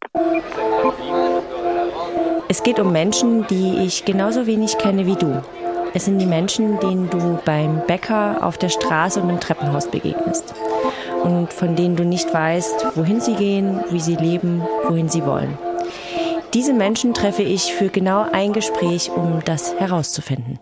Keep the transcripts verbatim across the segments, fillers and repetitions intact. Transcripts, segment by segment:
Es geht um Menschen, die ich genauso wenig kenne wie du. Es sind die Menschen, denen du beim Bäcker, auf der Straße und im Treppenhaus begegnest. Und von denen du nicht weißt, wohin sie gehen, wie sie leben, wohin sie wollen. Diese Menschen treffe ich für genau ein Gespräch, um das herauszufinden.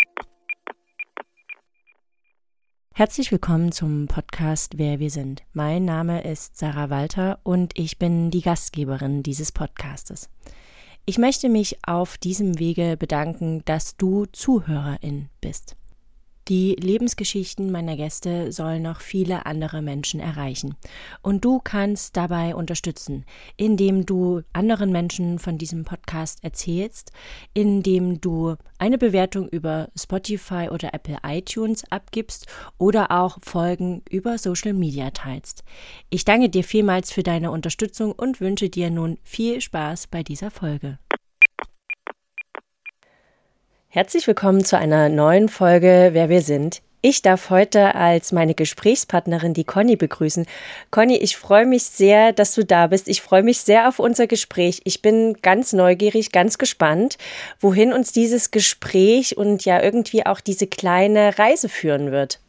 Herzlich willkommen zum Podcast Wer wir sind. Mein Name ist Sarah Walter und ich bin die Gastgeberin dieses Podcastes. Ich möchte mich auf diesem Wege bedanken, dass du Zuhörerin bist. Die Lebensgeschichten meiner Gäste sollen noch viele andere Menschen erreichen. Und du kannst dabei unterstützen, indem du anderen Menschen von diesem Podcast erzählst, indem du eine Bewertung über Spotify oder Apple iTunes abgibst oder auch Folgen über Social Media teilst. Ich danke dir vielmals für deine Unterstützung und wünsche dir nun viel Spaß bei dieser Folge. Herzlich willkommen zu einer neuen Folge Wer wir sind. Ich darf heute als meine Gesprächspartnerin die Conny begrüßen. Conny, ich freue mich sehr, dass du da bist. Ich freue mich sehr auf unser Gespräch. Ich bin ganz neugierig, ganz gespannt, wohin uns dieses Gespräch und ja irgendwie auch diese kleine Reise führen wird.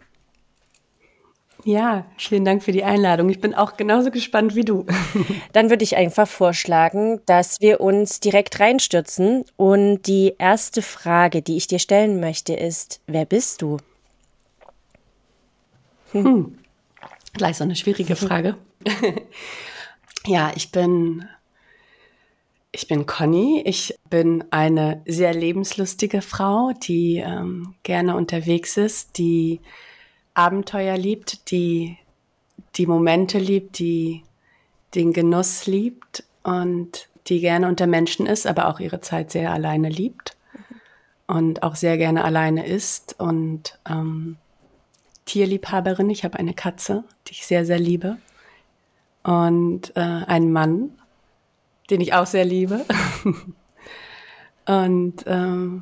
Ja, vielen Dank für die Einladung. Ich bin auch genauso gespannt wie du. Dann würde ich einfach vorschlagen, dass wir uns direkt reinstürzen. Und die erste Frage, die ich dir stellen möchte, ist, wer bist du? Hm. Hm. Gleich so eine schwierige Frage. Ja, ich bin, ich bin Conny. Ich bin eine sehr lebenslustige Frau, die ähm, gerne unterwegs ist, die Abenteuer liebt, die die Momente liebt, die den Genuss liebt und die gerne unter Menschen ist, aber auch ihre Zeit sehr alleine liebt und auch sehr gerne alleine ist und ähm, Tierliebhaberin. Ich habe eine Katze, die ich sehr, sehr liebe und äh, einen Mann, den ich auch sehr liebe und ähm,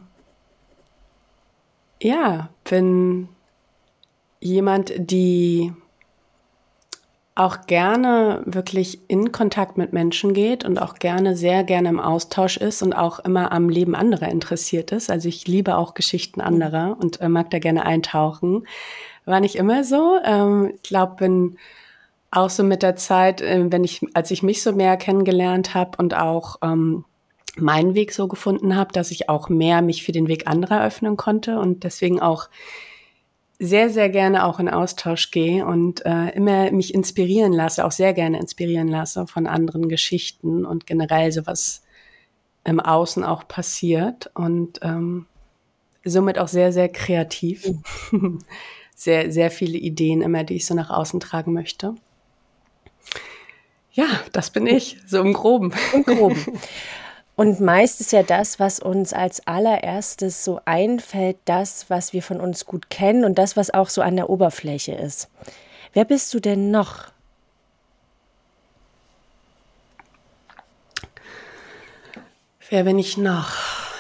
ja, bin jemand, die auch gerne wirklich in Kontakt mit Menschen geht und auch gerne, sehr gerne im Austausch ist und auch immer am Leben anderer interessiert ist. Also ich liebe auch Geschichten anderer und äh, mag da gerne eintauchen. War nicht immer so. Ähm, ich glaube, bin auch so mit der Zeit, äh, wenn ich, als ich mich so mehr kennengelernt habe und auch ähm, meinen Weg so gefunden habe, dass ich auch mehr mich für den Weg anderer öffnen konnte und deswegen auch sehr, sehr gerne auch in Austausch gehe und äh, immer mich inspirieren lasse, auch sehr gerne inspirieren lasse von anderen Geschichten und generell so was im Außen auch passiert und ähm, somit auch sehr, sehr kreativ. sehr, sehr viele Ideen immer, die ich so nach außen tragen möchte. Ja, das bin ich, so im Groben. Im Groben. Und meist ist ja das, was uns als allererstes so einfällt, das, was wir von uns gut kennen und das, was auch so an der Oberfläche ist. Wer bist du denn noch? Wer bin ich noch?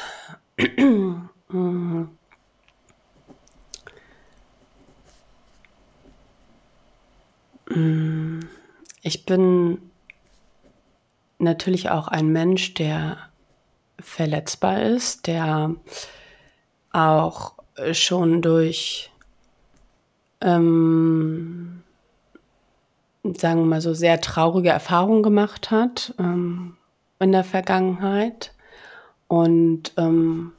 Ich bin natürlich auch ein Mensch, der verletzbar ist, der auch schon durch, ähm, sagen wir mal so, sehr traurige Erfahrungen gemacht hat ähm, in der Vergangenheit und ähm,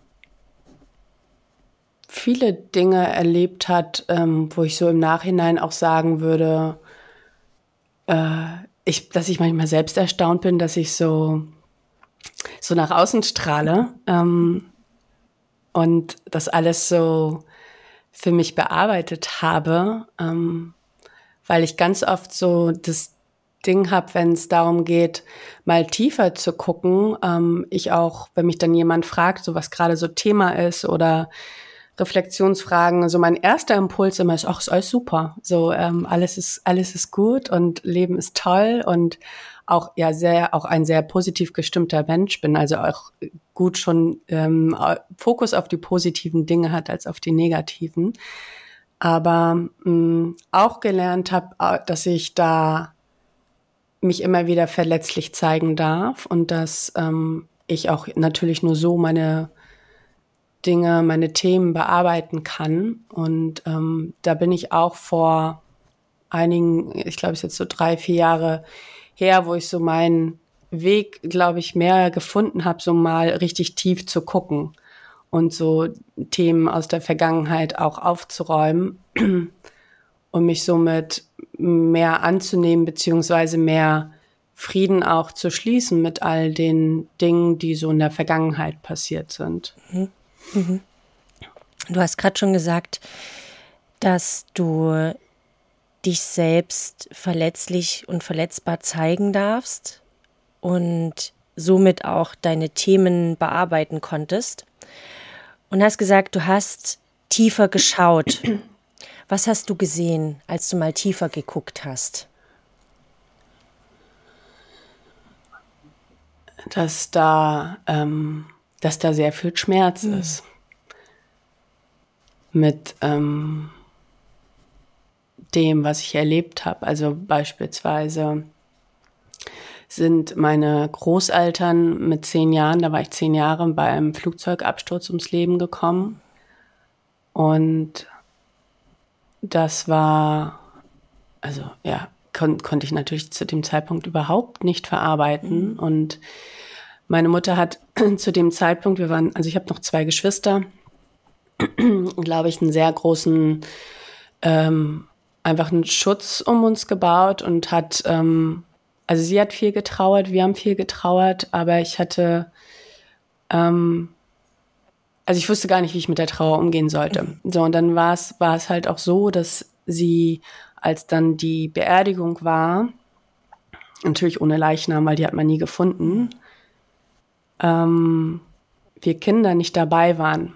viele Dinge erlebt hat, ähm, wo ich so im Nachhinein auch sagen würde, äh, ich, dass ich manchmal selbst erstaunt bin, dass ich so so nach außen strahle ähm, und das alles so für mich bearbeitet habe, ähm, weil ich ganz oft so das Ding habe, wenn es darum geht, mal tiefer zu gucken. Ähm, ich auch, wenn mich dann jemand fragt, so was gerade so Thema ist oder Reflexionsfragen, also mein erster Impuls immer ist, ach, ist alles super, so ähm, alles ist alles ist gut und Leben ist toll und auch ja sehr auch ein sehr positiv gestimmter Mensch bin, also auch gut schon ähm, Fokus auf die positiven Dinge hat als auf die negativen, aber mh, auch gelernt habe, dass ich da mich immer wieder verletzlich zeigen darf und dass ähm, ich auch natürlich nur so meine Dinge, meine Themen bearbeiten kann. Und ähm, da bin ich auch vor einigen, ich glaube, es ist jetzt so drei, vier Jahre her, wo ich so meinen Weg, glaube ich, mehr gefunden habe, so mal richtig tief zu gucken und so Themen aus der Vergangenheit auch aufzuräumen und mich somit mehr anzunehmen, beziehungsweise mehr Frieden auch zu schließen mit all den Dingen, die so in der Vergangenheit passiert sind. Mhm. Mhm. Du hast gerade schon gesagt, dass du dich selbst verletzlich und verletzbar zeigen darfst und somit auch deine Themen bearbeiten konntest. Und hast gesagt, du hast tiefer geschaut. Was hast du gesehen, als du mal tiefer geguckt hast? Dass da, ähm, dass da sehr viel Schmerz mhm. ist. Mit ähm, dem, was ich erlebt habe. Also beispielsweise sind meine Großeltern mit zehn Jahren, da war ich zehn Jahre, bei einem Flugzeugabsturz ums Leben gekommen. Und das war, also ja, kon- konnte ich natürlich zu dem Zeitpunkt überhaupt nicht verarbeiten. Mhm. Und meine Mutter hat zu dem Zeitpunkt, wir waren, also ich habe noch zwei Geschwister, glaube ich, einen sehr großen, ähm, einfach einen Schutz um uns gebaut und hat, ähm, also sie hat viel getrauert, wir haben viel getrauert, aber ich hatte, ähm, also ich wusste gar nicht, wie ich mit der Trauer umgehen sollte. Mhm. So, und dann war es, war es halt auch so, dass sie, als dann die Beerdigung war, natürlich ohne Leichnam, weil die hat man nie gefunden, ähm, wir Kinder nicht dabei waren.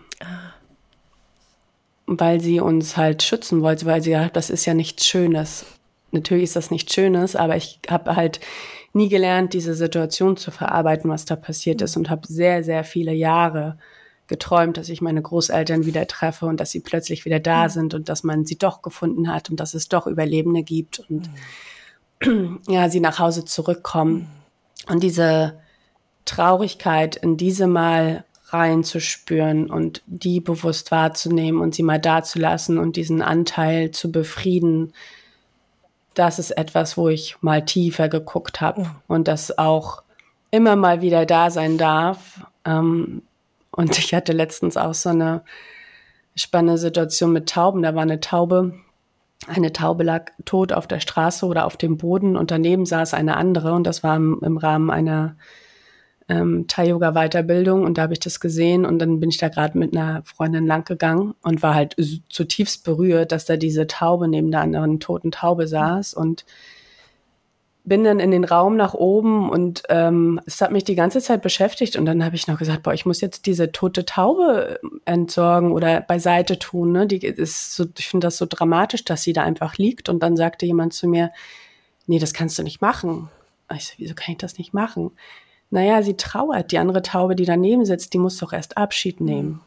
Weil sie uns halt schützen wollte, weil sie gesagt hat, das ist ja nichts Schönes. Natürlich ist das nichts Schönes, aber ich habe halt nie gelernt, diese Situation zu verarbeiten, was da passiert ist, und habe sehr, sehr viele Jahre geträumt, dass ich meine Großeltern wieder treffe und dass sie plötzlich wieder da sind und dass man sie doch gefunden hat und dass es doch Überlebende gibt und mhm. ja, sie nach Hause zurückkommen. Mhm. Und diese Traurigkeit in diese Mal reinzuspüren und die bewusst wahrzunehmen und sie mal dazulassen und diesen Anteil zu befrieden, das ist etwas, wo ich mal tiefer geguckt habe mhm. und das auch immer mal wieder da sein darf. Ähm, und ich hatte letztens auch so eine spannende Situation mit Tauben. Da war eine Taube, eine Taube lag tot auf der Straße oder auf dem Boden und daneben saß eine andere und das war im, im Rahmen einer Ähm, Thai-Yoga-Weiterbildung und da habe ich das gesehen und dann bin ich da gerade mit einer Freundin lang gegangen und war halt zutiefst berührt, dass da diese Taube neben der anderen toten Taube saß und bin dann in den Raum nach oben und ähm, es hat mich die ganze Zeit beschäftigt und dann habe ich noch gesagt, boah, ich muss jetzt diese tote Taube entsorgen oder beiseite tun, ne? Die ist so, ich finde das so dramatisch, dass sie da einfach liegt und dann sagte jemand zu mir, nee, das kannst du nicht machen. Ich so, wieso kann ich das nicht machen? Naja, sie trauert. Die andere Taube, die daneben sitzt, die muss doch erst Abschied nehmen.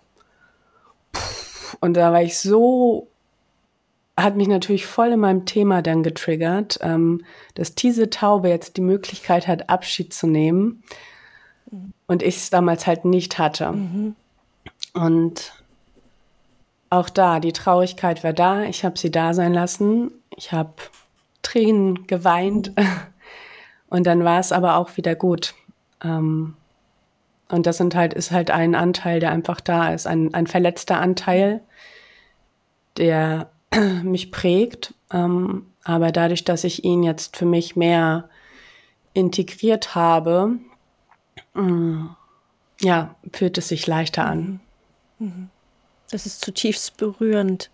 Und da war ich so, hat mich natürlich voll in meinem Thema dann getriggert, ähm, dass diese Taube jetzt die Möglichkeit hat, Abschied zu nehmen und ich es damals halt nicht hatte. Mhm. Und auch da, die Traurigkeit war da. Ich habe sie da sein lassen. Ich habe Tränen geweint. Mhm. Und dann war es aber auch wieder gut. Und das sind halt, ist halt ein Anteil, der einfach da ist, ein, ein verletzter Anteil, der mich prägt. Aber dadurch, dass ich ihn jetzt für mich mehr integriert habe, ja, fühlt es sich leichter an. Das ist zutiefst berührend.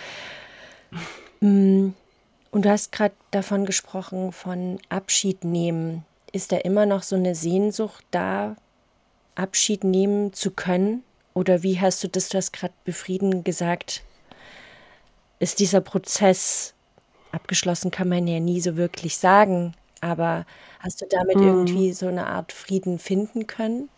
Und du hast gerade davon gesprochen, von Abschied nehmen. Ist da immer noch so eine Sehnsucht da, Abschied nehmen zu können? Oder wie hast du das, du hast gerade befrieden gesagt, ist dieser Prozess abgeschlossen, kann man ja nie so wirklich sagen, aber hast du damit mhm. irgendwie so eine Art Frieden finden können?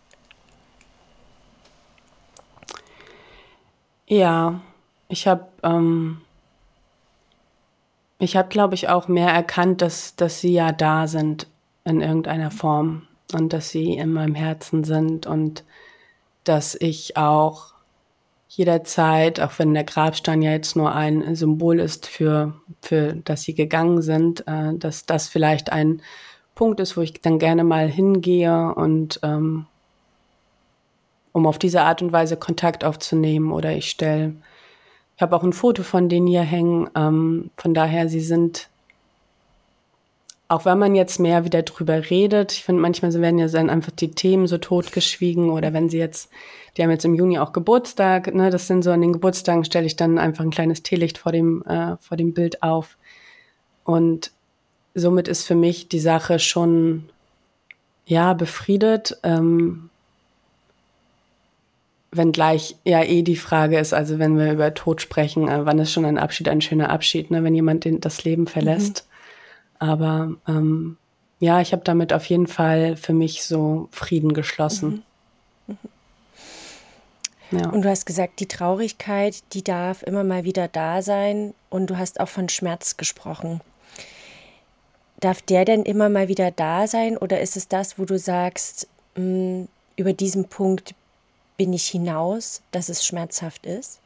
Ja, ich habe, ähm, ich habe, glaube ich, auch mehr erkannt, dass, dass sie ja da sind. in irgendeiner Form und dass sie in meinem Herzen sind und dass ich auch jederzeit, auch wenn der Grabstein ja jetzt nur ein Symbol ist für, für dass sie gegangen sind, äh, dass das vielleicht ein Punkt ist, wo ich dann gerne mal hingehe und ähm, um auf diese Art und Weise Kontakt aufzunehmen oder ich stelle, ich habe auch ein Foto von denen hier hängen, ähm, von daher, sie sind, auch wenn man jetzt mehr wieder drüber redet, ich finde manchmal werden ja dann einfach die Themen so totgeschwiegen oder wenn sie jetzt, die haben jetzt im Juni auch Geburtstag, ne, das sind so an den Geburtstagen stelle ich dann einfach ein kleines Teelicht vor dem, äh, vor dem Bild auf und somit ist für mich die Sache schon, ja, befriedet, ähm, wenngleich ja eh die Frage ist, also wenn wir über Tod sprechen, äh, wann ist schon ein Abschied ein schöner Abschied, ne, wenn jemand den, das Leben verlässt. Mhm. Aber ähm, ja, ich habe damit auf jeden Fall für mich so Frieden geschlossen. Mhm. Mhm. Ja. Und du hast gesagt, die Traurigkeit, die darf immer mal wieder da sein und du hast auch von Schmerz gesprochen. Darf der denn immer mal wieder da sein oder ist es das, wo du sagst, mh, über diesen Punkt bin ich hinaus, dass es schmerzhaft ist?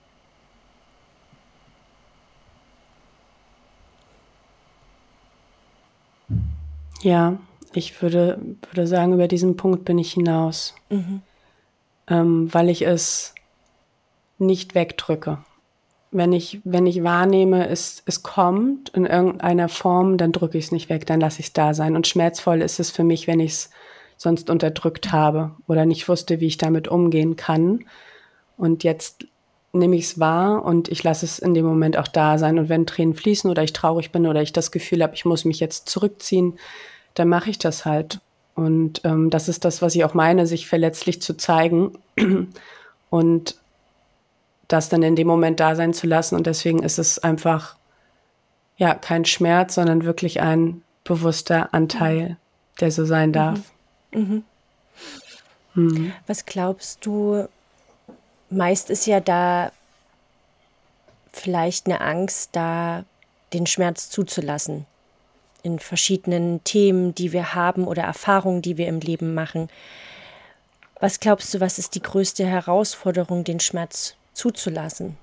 Ja, ich würde, würde sagen, über diesen Punkt bin ich hinaus, mhm. ähm, weil ich es nicht wegdrücke. Wenn ich, wenn ich wahrnehme, es, es kommt in irgendeiner Form, dann drücke ich es nicht weg, dann lasse ich es da sein. Und schmerzvoll ist es für mich, wenn ich es sonst unterdrückt habe oder nicht wusste, wie ich damit umgehen kann. Und jetzt nehme ich es wahr und ich lasse es in dem Moment auch da sein. Und wenn Tränen fließen oder ich traurig bin oder ich das Gefühl habe, ich muss mich jetzt zurückziehen, dann mache ich das halt. Und ähm, das ist das, was ich auch meine, sich verletzlich zu zeigen und das dann in dem Moment da sein zu lassen. Und deswegen ist es einfach, ja, kein Schmerz, sondern wirklich ein bewusster Anteil, der so sein darf. Mhm. Mhm. Was glaubst du, meist ist ja da vielleicht eine Angst, da den Schmerz zuzulassen. In verschiedenen Themen, die wir haben oder Erfahrungen, die wir im Leben machen. Was glaubst du, was ist die größte Herausforderung, den Schmerz zuzulassen?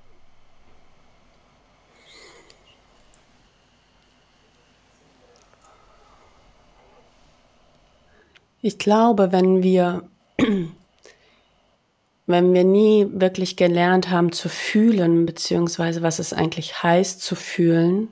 Ich glaube, wenn wir, wenn wir nie wirklich gelernt haben zu fühlen, beziehungsweise was es eigentlich heißt zu fühlen,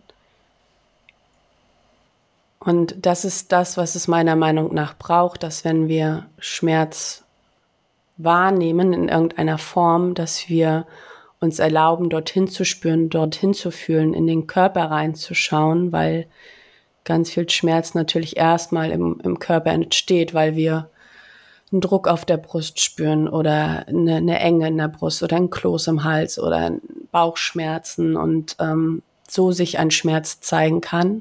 und das ist das, was es meiner Meinung nach braucht, dass wenn wir Schmerz wahrnehmen in irgendeiner Form, dass wir uns erlauben, dorthin zu spüren, dorthin zu fühlen, in den Körper reinzuschauen, weil ganz viel Schmerz natürlich erstmal im, im Körper entsteht, weil wir einen Druck auf der Brust spüren oder eine, eine Enge in der Brust oder ein Kloß im Hals oder Bauchschmerzen und ähm, so sich ein Schmerz zeigen kann.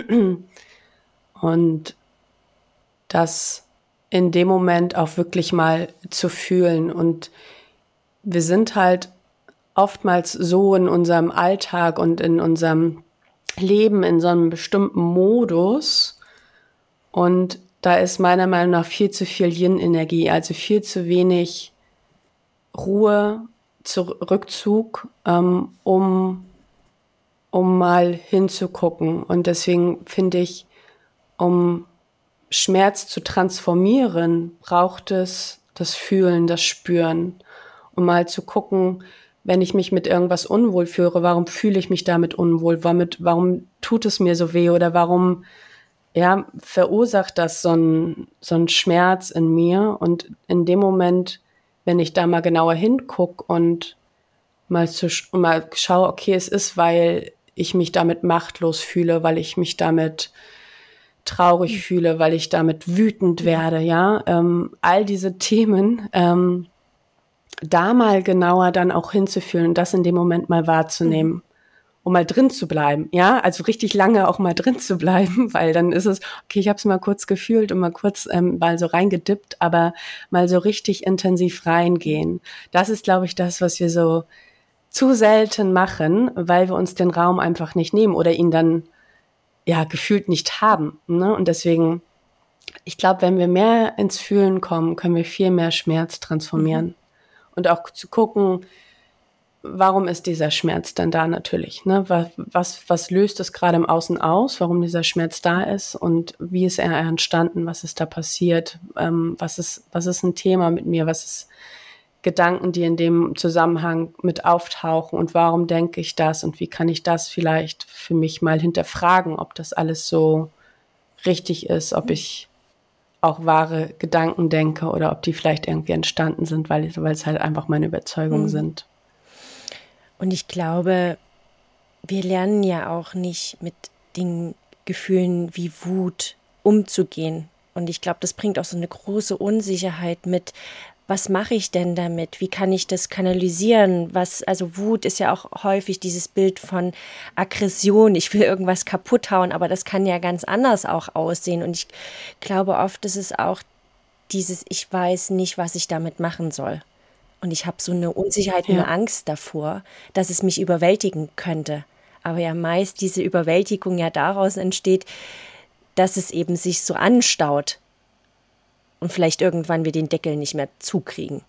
Und das in dem Moment auch wirklich mal zu fühlen. Und wir sind halt oftmals so in unserem Alltag und in unserem Leben in so einem bestimmten Modus. Und da ist meiner Meinung nach viel zu viel Yin-Energie, also viel zu wenig Ruhe, Rückzug, ähm, um, um mal hinzugucken. Und deswegen finde ich, um Schmerz zu transformieren, braucht es das Fühlen, das Spüren, um mal zu gucken, wenn ich mich mit irgendwas unwohl fühle, warum fühle ich mich damit unwohl, womit, warum tut es mir so weh oder warum ja, verursacht das so ein, so ein Schmerz in mir. Und in dem Moment, wenn ich da mal genauer hingucke und mal, zu, mal schaue, okay, es ist, weil ich mich damit machtlos fühle, weil ich mich damit traurig fühle, weil ich damit wütend werde, ja, ähm, all diese Themen, ähm, da mal genauer dann auch hinzufühlen, das in dem Moment mal wahrzunehmen, mhm. um mal drin zu bleiben, ja, also richtig lange auch mal drin zu bleiben, weil dann ist es, okay, ich habe es mal kurz gefühlt und mal kurz ähm, mal so reingedippt, aber mal so richtig intensiv reingehen. Das ist, glaube ich, das, was wir so zu selten machen, weil wir uns den Raum einfach nicht nehmen oder ihn dann ja gefühlt nicht haben, ne? Und deswegen ich glaube, wenn wir mehr ins Fühlen kommen, können wir viel mehr Schmerz transformieren. Mhm. Und auch zu gucken, warum ist dieser Schmerz denn da natürlich? Ne? Was, was, was löst es gerade im Außen aus, warum dieser Schmerz da ist und wie ist er entstanden, was ist da passiert, ähm, was ist, was ist ein Thema mit mir, was ist Gedanken, die in dem Zusammenhang mit auftauchen und warum denke ich das und wie kann ich das vielleicht für mich mal hinterfragen, ob das alles so richtig ist, ob ich auch wahre Gedanken denke oder ob die vielleicht irgendwie entstanden sind, weil, weil es halt einfach meine Überzeugungen mhm. sind. Und ich glaube, wir lernen ja auch nicht mit den Gefühlen wie Wut umzugehen. Und ich glaube, das bringt auch so eine große Unsicherheit mit. Was mache ich denn damit? Wie kann ich das kanalisieren? Was, also Wut ist ja auch häufig dieses Bild von Aggression. Ich will irgendwas kaputt hauen, aber das kann ja ganz anders auch aussehen. Und ich glaube, oft ist es auch dieses, ich weiß nicht, was ich damit machen soll. Und ich habe so eine Unsicherheit, ja. eine Angst davor, dass es mich überwältigen könnte. Aber ja meist diese Überwältigung ja daraus entsteht, dass es eben sich so anstaut. Und vielleicht irgendwann wir den Deckel nicht mehr zukriegen.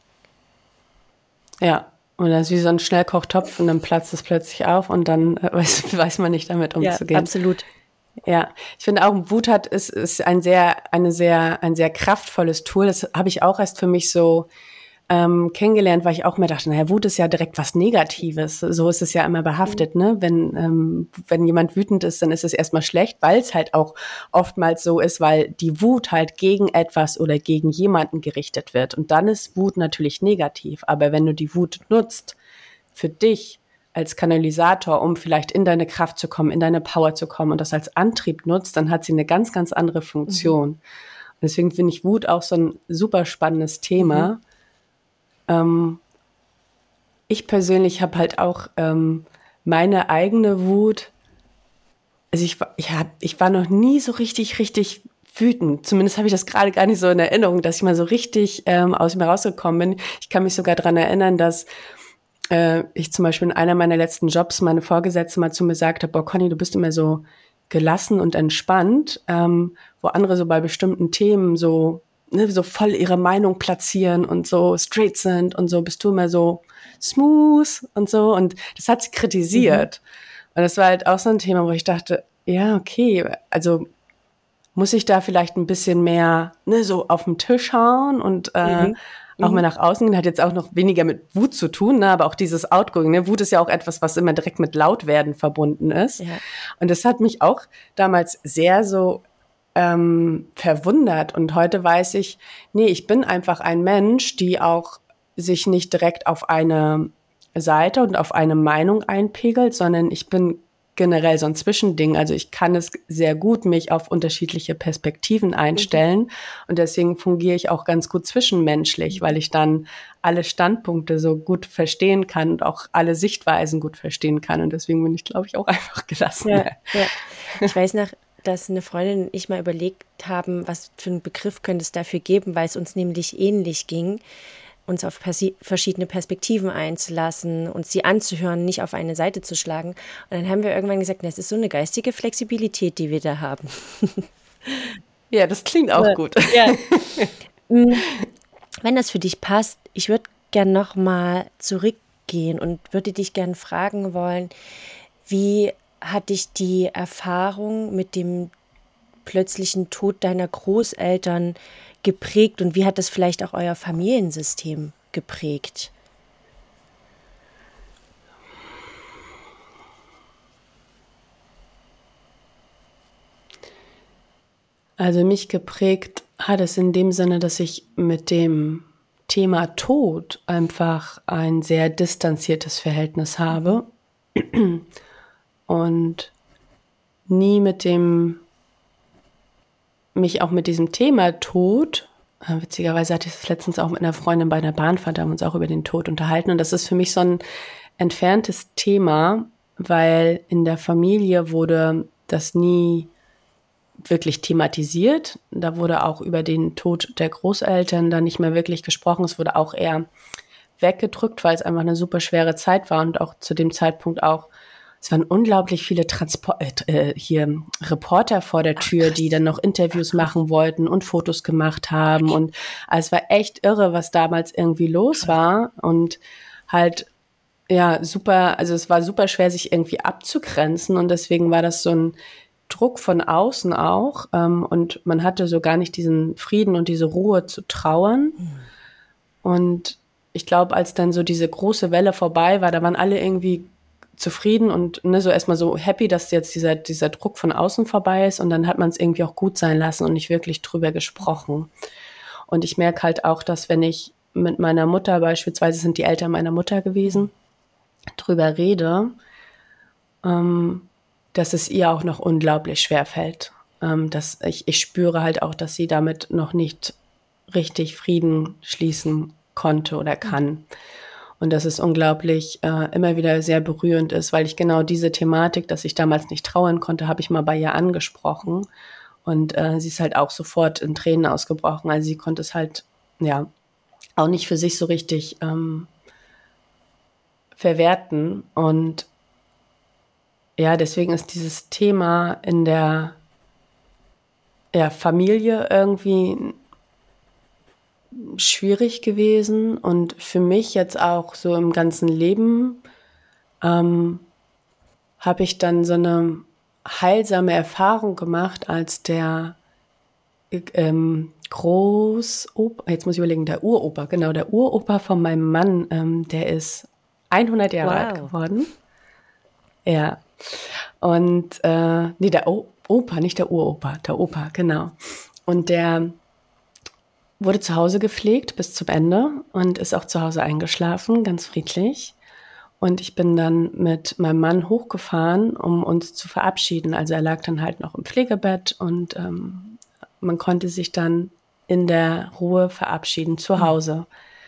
Ja, und das ist wie so ein Schnellkochtopf und dann platzt es plötzlich auf und dann äh, weiß, weiß man nicht damit umzugehen. Ja, absolut. Ja, ich finde auch, Wut hat ist, ist ein sehr, eine sehr, ein sehr kraftvolles Tool. Das habe ich auch erst für mich so ähm, kennengelernt, weil ich auch mir dachte, naja, Wut ist ja direkt was Negatives. So ist es ja immer behaftet, mhm. ne? Wenn, ähm, wenn jemand wütend ist, dann ist es erstmal schlecht, weil es halt auch oftmals so ist, weil die Wut halt gegen etwas oder gegen jemanden gerichtet wird. Und dann ist Wut natürlich negativ. Aber wenn du die Wut nutzt für dich als Kanalisator, um vielleicht in deine Kraft zu kommen, in deine Power zu kommen und das als Antrieb nutzt, dann hat sie eine ganz, ganz andere Funktion. Mhm. Und deswegen finde ich Wut auch so ein super spannendes Thema. Mhm. Ich persönlich habe halt auch ähm, meine eigene Wut, also ich, ich, hab, ich war noch nie so richtig, richtig wütend. Zumindest habe ich das gerade gar nicht so in Erinnerung, dass ich mal so richtig ähm, aus mir rausgekommen bin. Ich kann mich sogar daran erinnern, dass äh, ich zum Beispiel in einer meiner letzten Jobs meine Vorgesetzte mal zu mir sagte, boah Conny, du bist immer so gelassen und entspannt, ähm, wo andere so bei bestimmten Themen so Ne, so voll ihre Meinung platzieren und so straight sind und so, bist du immer so smooth und so. Und das hat sie kritisiert. Mhm. Und das war halt auch so ein Thema, wo ich dachte, ja, okay, also muss ich da vielleicht ein bisschen mehr ne, so auf den Tisch hauen und äh, mhm. auch mal nach außen gehen. Hat jetzt auch noch weniger mit Wut zu tun, ne, aber auch dieses Outgoing. Ne? Wut ist ja auch etwas, was immer direkt mit Lautwerden verbunden ist. Ja. Und das hat mich auch damals sehr so Ähm, verwundert und heute weiß ich, nee, ich bin einfach ein Mensch, die auch sich nicht direkt auf eine Seite und auf eine Meinung einpegelt, sondern ich bin generell so ein Zwischending. Also ich kann es sehr gut mich auf unterschiedliche Perspektiven einstellen mhm. und deswegen fungiere ich auch ganz gut zwischenmenschlich, weil ich dann alle Standpunkte so gut verstehen kann und auch alle Sichtweisen gut verstehen kann und deswegen bin ich, glaube ich, auch einfach gelassen. Ja, ja. Ich weiß noch, dass eine Freundin und ich mal überlegt haben, was für einen Begriff könnte es dafür geben, weil es uns nämlich ähnlich ging, uns auf persi- verschiedene Perspektiven einzulassen, uns sie anzuhören, nicht auf eine Seite zu schlagen. Und dann haben wir irgendwann gesagt, das ist so eine geistige Flexibilität, die wir da haben. Ja, das klingt auch ja. gut. Ja. Wenn das für dich passt, ich würde gern noch mal zurückgehen und würde dich gern fragen wollen, wie hat dich die Erfahrung mit dem plötzlichen Tod deiner Großeltern geprägt und wie hat das vielleicht auch euer Familiensystem geprägt? Also mich geprägt hat es in dem Sinne, dass ich mit dem Thema Tod einfach ein sehr distanziertes Verhältnis habe. Und nie mit dem, mich auch mit diesem Thema Tod, äh, witzigerweise hatte ich das letztens auch mit einer Freundin bei einer Bahnfahrt, da haben wir uns auch über den Tod unterhalten und das ist für mich so ein entferntes Thema, weil in der Familie wurde das nie wirklich thematisiert, da wurde auch über den Tod der Großeltern dann nicht mehr wirklich gesprochen, es wurde auch eher weggedrückt, weil es einfach eine super schwere Zeit war und auch zu dem Zeitpunkt auch es waren unglaublich viele Transport, äh, hier Reporter vor der Tür, die dann noch Interviews machen wollten und Fotos gemacht haben. Und also es war echt irre, was damals irgendwie los war. Und halt, ja, super, also es war super schwer, sich irgendwie abzugrenzen. Und deswegen war das so ein Druck von außen auch. Ähm, und man hatte so gar nicht diesen Frieden und diese Ruhe zu trauern. Mhm. Und ich glaube, als dann so diese große Welle vorbei war, da waren alle irgendwie zufrieden und ne, so erstmal so happy, dass jetzt dieser, dieser Druck von außen vorbei ist, und dann hat man es irgendwie auch gut sein lassen und nicht wirklich drüber gesprochen. Und ich merke halt auch, dass wenn ich mit meiner Mutter beispielsweise, sind die Eltern meiner Mutter gewesen, drüber rede, ähm, dass es ihr auch noch unglaublich schwer fällt. Ähm, dass ich, ich spüre halt auch, dass sie damit noch nicht richtig Frieden schließen konnte oder kann. Und dass es unglaublich äh, immer wieder sehr berührend ist, weil ich genau diese Thematik, dass ich damals nicht trauern konnte, habe ich mal bei ihr angesprochen. Und äh, sie ist halt auch sofort in Tränen ausgebrochen. Also sie konnte es halt, ja, auch nicht für sich so richtig ähm, verwerten. Und ja, deswegen ist dieses Thema in der ja, Familie irgendwie schwierig gewesen, und für mich jetzt auch so im ganzen Leben ähm, habe ich dann so eine heilsame Erfahrung gemacht, als der ähm, Großopa, jetzt muss ich überlegen, der Uropa, genau, der Uropa von meinem Mann, ähm, der ist hundert Jahre wow. alt geworden. Ja. Und, äh, nee, der o- Opa, nicht der Uropa, der Opa, genau. Und der wurde zu Hause gepflegt bis zum Ende und ist auch zu Hause eingeschlafen, ganz friedlich. Und ich bin dann mit meinem Mann hochgefahren, um uns zu verabschieden. Also er lag dann halt noch im Pflegebett, und ähm, man konnte sich dann in der Ruhe verabschieden zu Hause.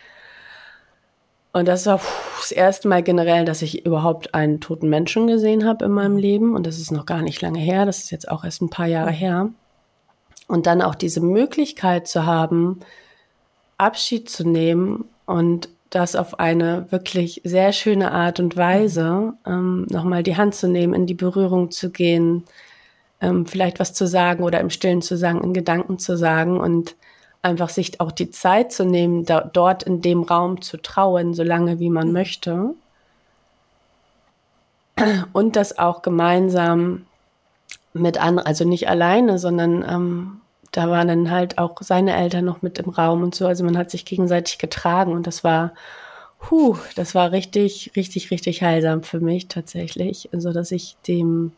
Und das war puh, das erste Mal generell, dass ich überhaupt einen toten Menschen gesehen habe in meinem Leben. Und das ist noch gar nicht lange her. Das ist jetzt auch erst ein paar Jahre her. Und dann auch diese Möglichkeit zu haben, Abschied zu nehmen und das auf eine wirklich sehr schöne Art und Weise, ähm, nochmal die Hand zu nehmen, in die Berührung zu gehen, ähm, vielleicht was zu sagen oder im Stillen zu sagen, in Gedanken zu sagen, und einfach sich auch die Zeit zu nehmen, da, dort in dem Raum zu trauern, so lange wie man möchte. Und das auch gemeinsam mit anderen, also nicht alleine, sondern ähm, da waren dann halt auch seine Eltern noch mit im Raum und so. Also man hat sich gegenseitig getragen, und das war, huh, das war richtig, richtig, richtig heilsam für mich tatsächlich. Also dass ich dem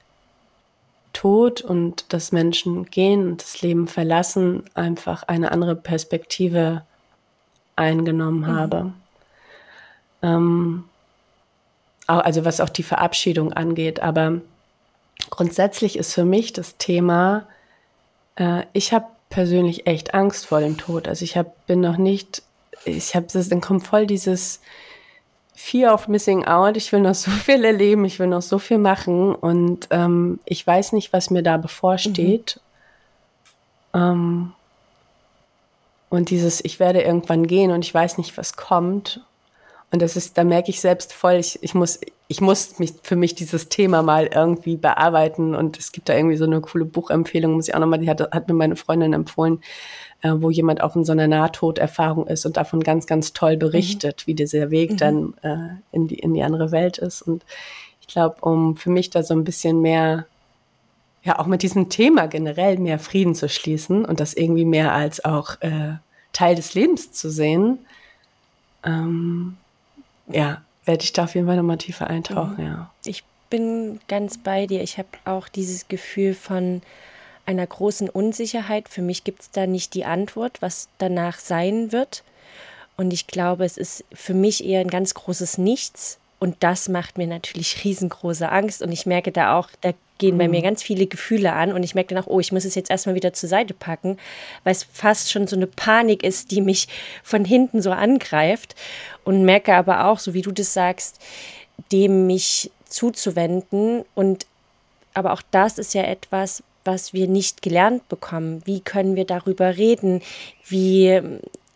Tod und das Menschen gehen und das Leben verlassen einfach eine andere Perspektive eingenommen habe. Mhm. Ähm, auch, also was auch die Verabschiedung angeht. Aber grundsätzlich ist für mich das Thema, äh, ich habe persönlich echt Angst vor dem Tod. Also ich hab, bin noch nicht, ich habe das, dann kommt voll dieses Fear of Missing Out. Ich will noch so viel erleben, ich will noch so viel machen, und ähm, ich weiß nicht, was mir da bevorsteht. Mhm. Ähm, und dieses, ich werde irgendwann gehen und ich weiß nicht, was kommt. Und das ist, da merke ich selbst voll, ich, ich muss, ich muss mich für mich dieses Thema mal irgendwie bearbeiten, und es gibt da irgendwie so eine coole Buchempfehlung, muss ich auch nochmal, die hat, hat mir meine Freundin empfohlen, äh, wo jemand auch in so einer Nahtoderfahrung ist und davon ganz, ganz toll berichtet, mhm. wie dieser Weg mhm. dann äh, in die, in die andere Welt ist. Und ich glaube, um für mich da so ein bisschen mehr, ja, auch mit diesem Thema generell mehr Frieden zu schließen und das irgendwie mehr als auch äh, Teil des Lebens zu sehen, ähm, ja, werde ich da auf jeden Fall nochmal tiefer eintauchen, mhm. ja. Ich bin ganz bei dir. Ich habe auch dieses Gefühl von einer großen Unsicherheit. Für mich gibt es da nicht die Antwort, was danach sein wird. Und ich glaube, es ist für mich eher ein ganz großes Nichts. Und das macht mir natürlich riesengroße Angst. Und ich merke da auch, da gehen bei mir ganz viele Gefühle an. Und ich merke dann auch, oh, ich muss es jetzt erstmal wieder zur Seite packen, weil es fast schon so eine Panik ist, die mich von hinten so angreift. Und merke aber auch, so wie du das sagst, dem mich zuzuwenden. Und aber auch das ist ja etwas, was wir nicht gelernt bekommen. Wie können wir darüber reden? Wie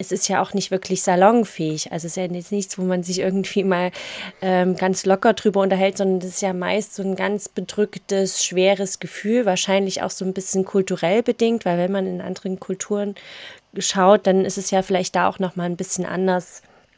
es ist ja auch nicht wirklich salonfähig. Also es ist ja jetzt nichts, wo man sich irgendwie mal ähm, ganz locker drüber unterhält, sondern das ist ja meist so ein ganz bedrücktes, schweres Gefühl, wahrscheinlich auch so ein bisschen kulturell bedingt, weil wenn man in anderen Kulturen schaut, dann ist es ja vielleicht da auch nochmal ein bisschen anders,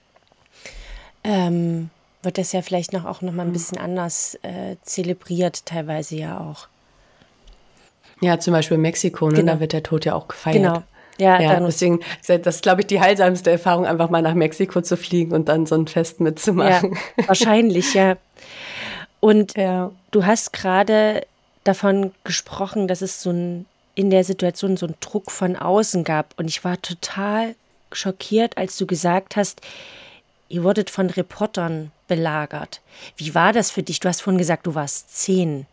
ähm, wird das ja vielleicht noch auch nochmal ein bisschen anders äh, zelebriert, teilweise ja auch. Ja, zum Beispiel in Mexiko, ne? Genau. Da wird der Tod ja auch gefeiert. Genau. Ja, Ja, dann, deswegen, das ist, glaube ich, die heilsamste Erfahrung, einfach mal nach Mexiko zu fliegen und dann so ein Fest mitzumachen. ja, wahrscheinlich, ja. Und Ja. du hast gerade davon gesprochen, dass es so ein, in der Situation so einen Druck von außen gab. Und ich war total schockiert, als du gesagt hast, ihr wurdet von Reportern belagert. Wie war das für dich? Du hast vorhin gesagt, du warst zehn.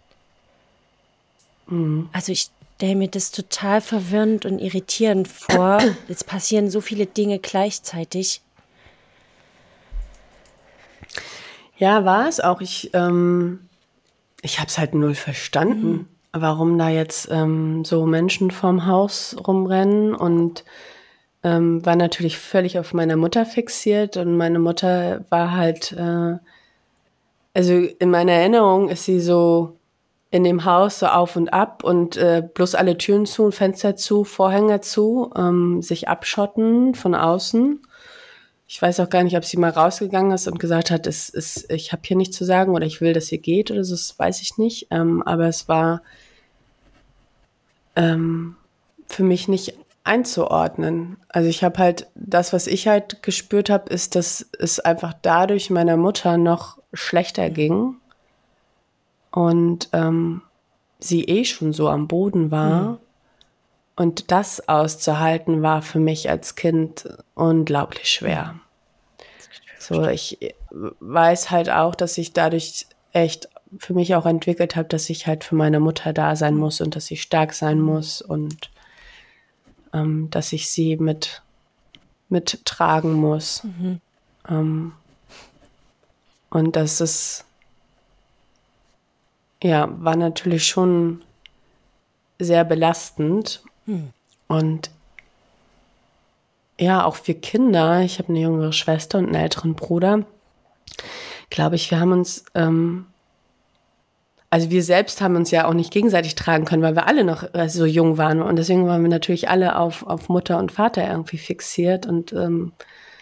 Mhm. Also ich stelle mir das total verwirrend und irritierend vor. Jetzt passieren so viele Dinge gleichzeitig. Ja, war es auch. Ich, ähm, ich habe es halt null verstanden, mhm. warum da jetzt ähm, so Menschen vorm Haus rumrennen und ähm, war natürlich völlig auf meine Mutter fixiert und meine Mutter war halt, äh, also in meiner Erinnerung ist sie so in dem Haus so auf und ab und äh, bloß alle Türen zu, Fenster zu, Vorhänge zu, ähm, sich abschotten von außen. Ich weiß auch gar nicht, ob sie mal rausgegangen ist und gesagt hat, es ist, ich habe hier nichts zu sagen oder ich will, dass ihr geht oder so, das weiß ich nicht. Ähm, aber es war ähm, für mich nicht einzuordnen. Also ich habe halt, das, was ich halt gespürt habe, ist, dass es einfach dadurch meiner Mutter noch schlechter ging und ähm, sie eh schon so am Boden war. Mhm. Und das auszuhalten war für mich als Kind unglaublich schwer. So, ich weiß halt auch, dass ich dadurch echt für mich auch entwickelt habe, dass ich halt für meine Mutter da sein muss und dass ich stark sein muss und ähm, dass ich sie mit mittragen muss. Mhm. Ähm, und das ist, ja, war natürlich schon sehr belastend. Mhm. Und ja, auch für Kinder, ich habe eine jüngere Schwester und einen älteren Bruder, glaube ich, wir haben uns, ähm, also wir selbst haben uns ja auch nicht gegenseitig tragen können, weil wir alle noch so jung waren und deswegen waren wir natürlich alle auf, auf Mutter und Vater irgendwie fixiert und ähm,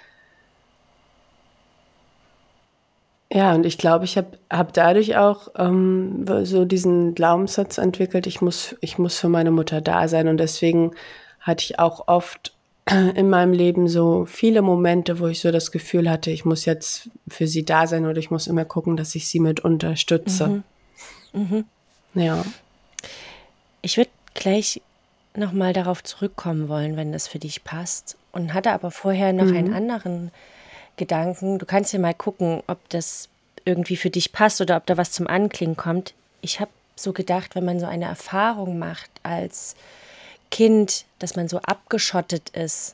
ja, und ich glaube, ich habe hab dadurch auch ähm, so diesen Glaubenssatz entwickelt, ich muss, ich muss für meine Mutter da sein und deswegen hatte ich auch oft in meinem Leben so viele Momente, wo ich so das Gefühl hatte, ich muss jetzt für sie da sein oder ich muss immer gucken, dass ich sie mit unterstütze. Mhm. Mhm. Ja. Ich würde gleich nochmal darauf zurückkommen wollen, wenn das für dich passt. Und hatte aber vorher noch mhm. einen anderen Gedanken. Du kannst ja mal gucken, ob das irgendwie für dich passt oder ob da was zum Anklingen kommt. Ich habe so gedacht, wenn man so eine Erfahrung macht als Kind, dass man so abgeschottet ist,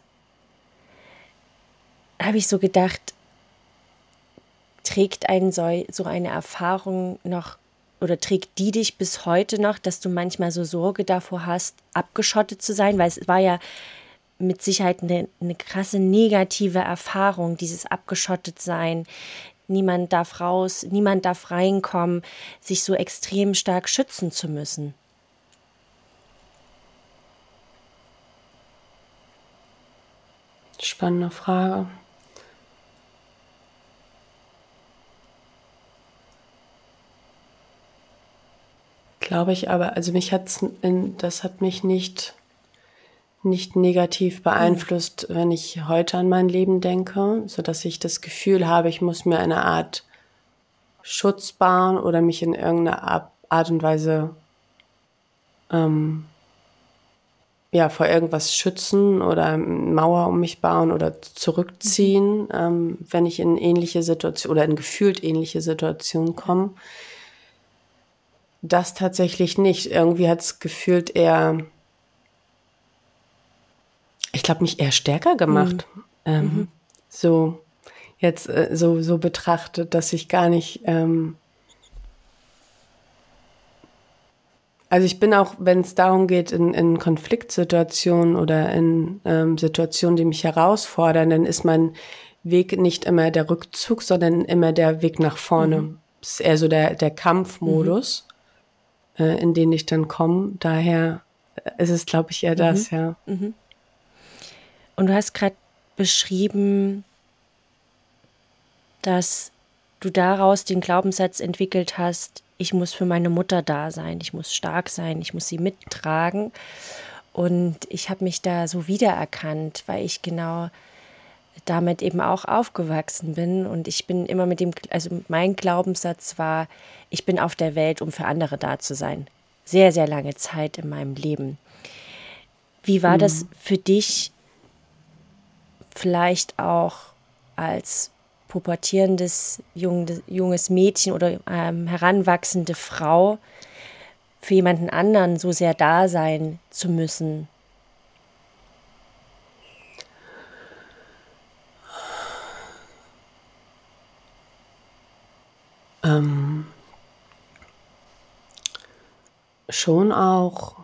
habe ich so gedacht, trägt einen so, so eine Erfahrung noch oder trägt die dich bis heute noch, dass du manchmal so Sorge davor hast, abgeschottet zu sein? Weil es war ja mit Sicherheit eine, eine krasse negative Erfahrung, dieses Abgeschottetsein. Niemand darf raus, niemand darf reinkommen, sich so extrem stark schützen zu müssen. Spannende Frage. Glaube ich aber, also mich hat's, das hat mich nicht, nicht negativ beeinflusst, mhm. wenn ich heute an mein Leben denke, so dass ich das Gefühl habe, ich muss mir eine Art Schutz bauen oder mich in irgendeiner Art und Weise ähm, ja, vor irgendwas schützen oder eine Mauer um mich bauen oder zurückziehen, mhm. ähm, wenn ich in ähnliche Situationen oder in gefühlt ähnliche Situationen komme. Das tatsächlich nicht. Irgendwie hat es gefühlt eher, ich glaube, mich eher stärker gemacht. Mhm. Ähm, mhm. So jetzt äh, so, so betrachtet, dass ich gar nicht, ähm, Also ich bin auch, wenn es darum geht, in, in Konfliktsituationen oder in ähm, Situationen, die mich herausfordern, dann ist mein Weg nicht immer der Rückzug, sondern immer der Weg nach vorne. Mhm. Das ist eher so der, der Kampfmodus, mhm. äh, in den ich dann komme. Daher ist es, glaube ich, eher mhm. das, ja. Mhm. Und du hast gerade beschrieben, dass du daraus den Glaubenssatz entwickelt hast, ich muss für meine Mutter da sein, ich muss stark sein, ich muss sie mittragen. Und ich habe mich da so wiedererkannt, weil ich genau damit eben auch aufgewachsen bin. Und ich bin immer mit dem, also mein Glaubenssatz war, ich bin auf der Welt, um für andere da zu sein. Sehr, sehr lange Zeit in meinem Leben. Wie war mhm. das für dich vielleicht auch als pubertierendes jung, junges Mädchen oder ähm, heranwachsende Frau für jemanden anderen so sehr da sein zu müssen? Ähm, schon auch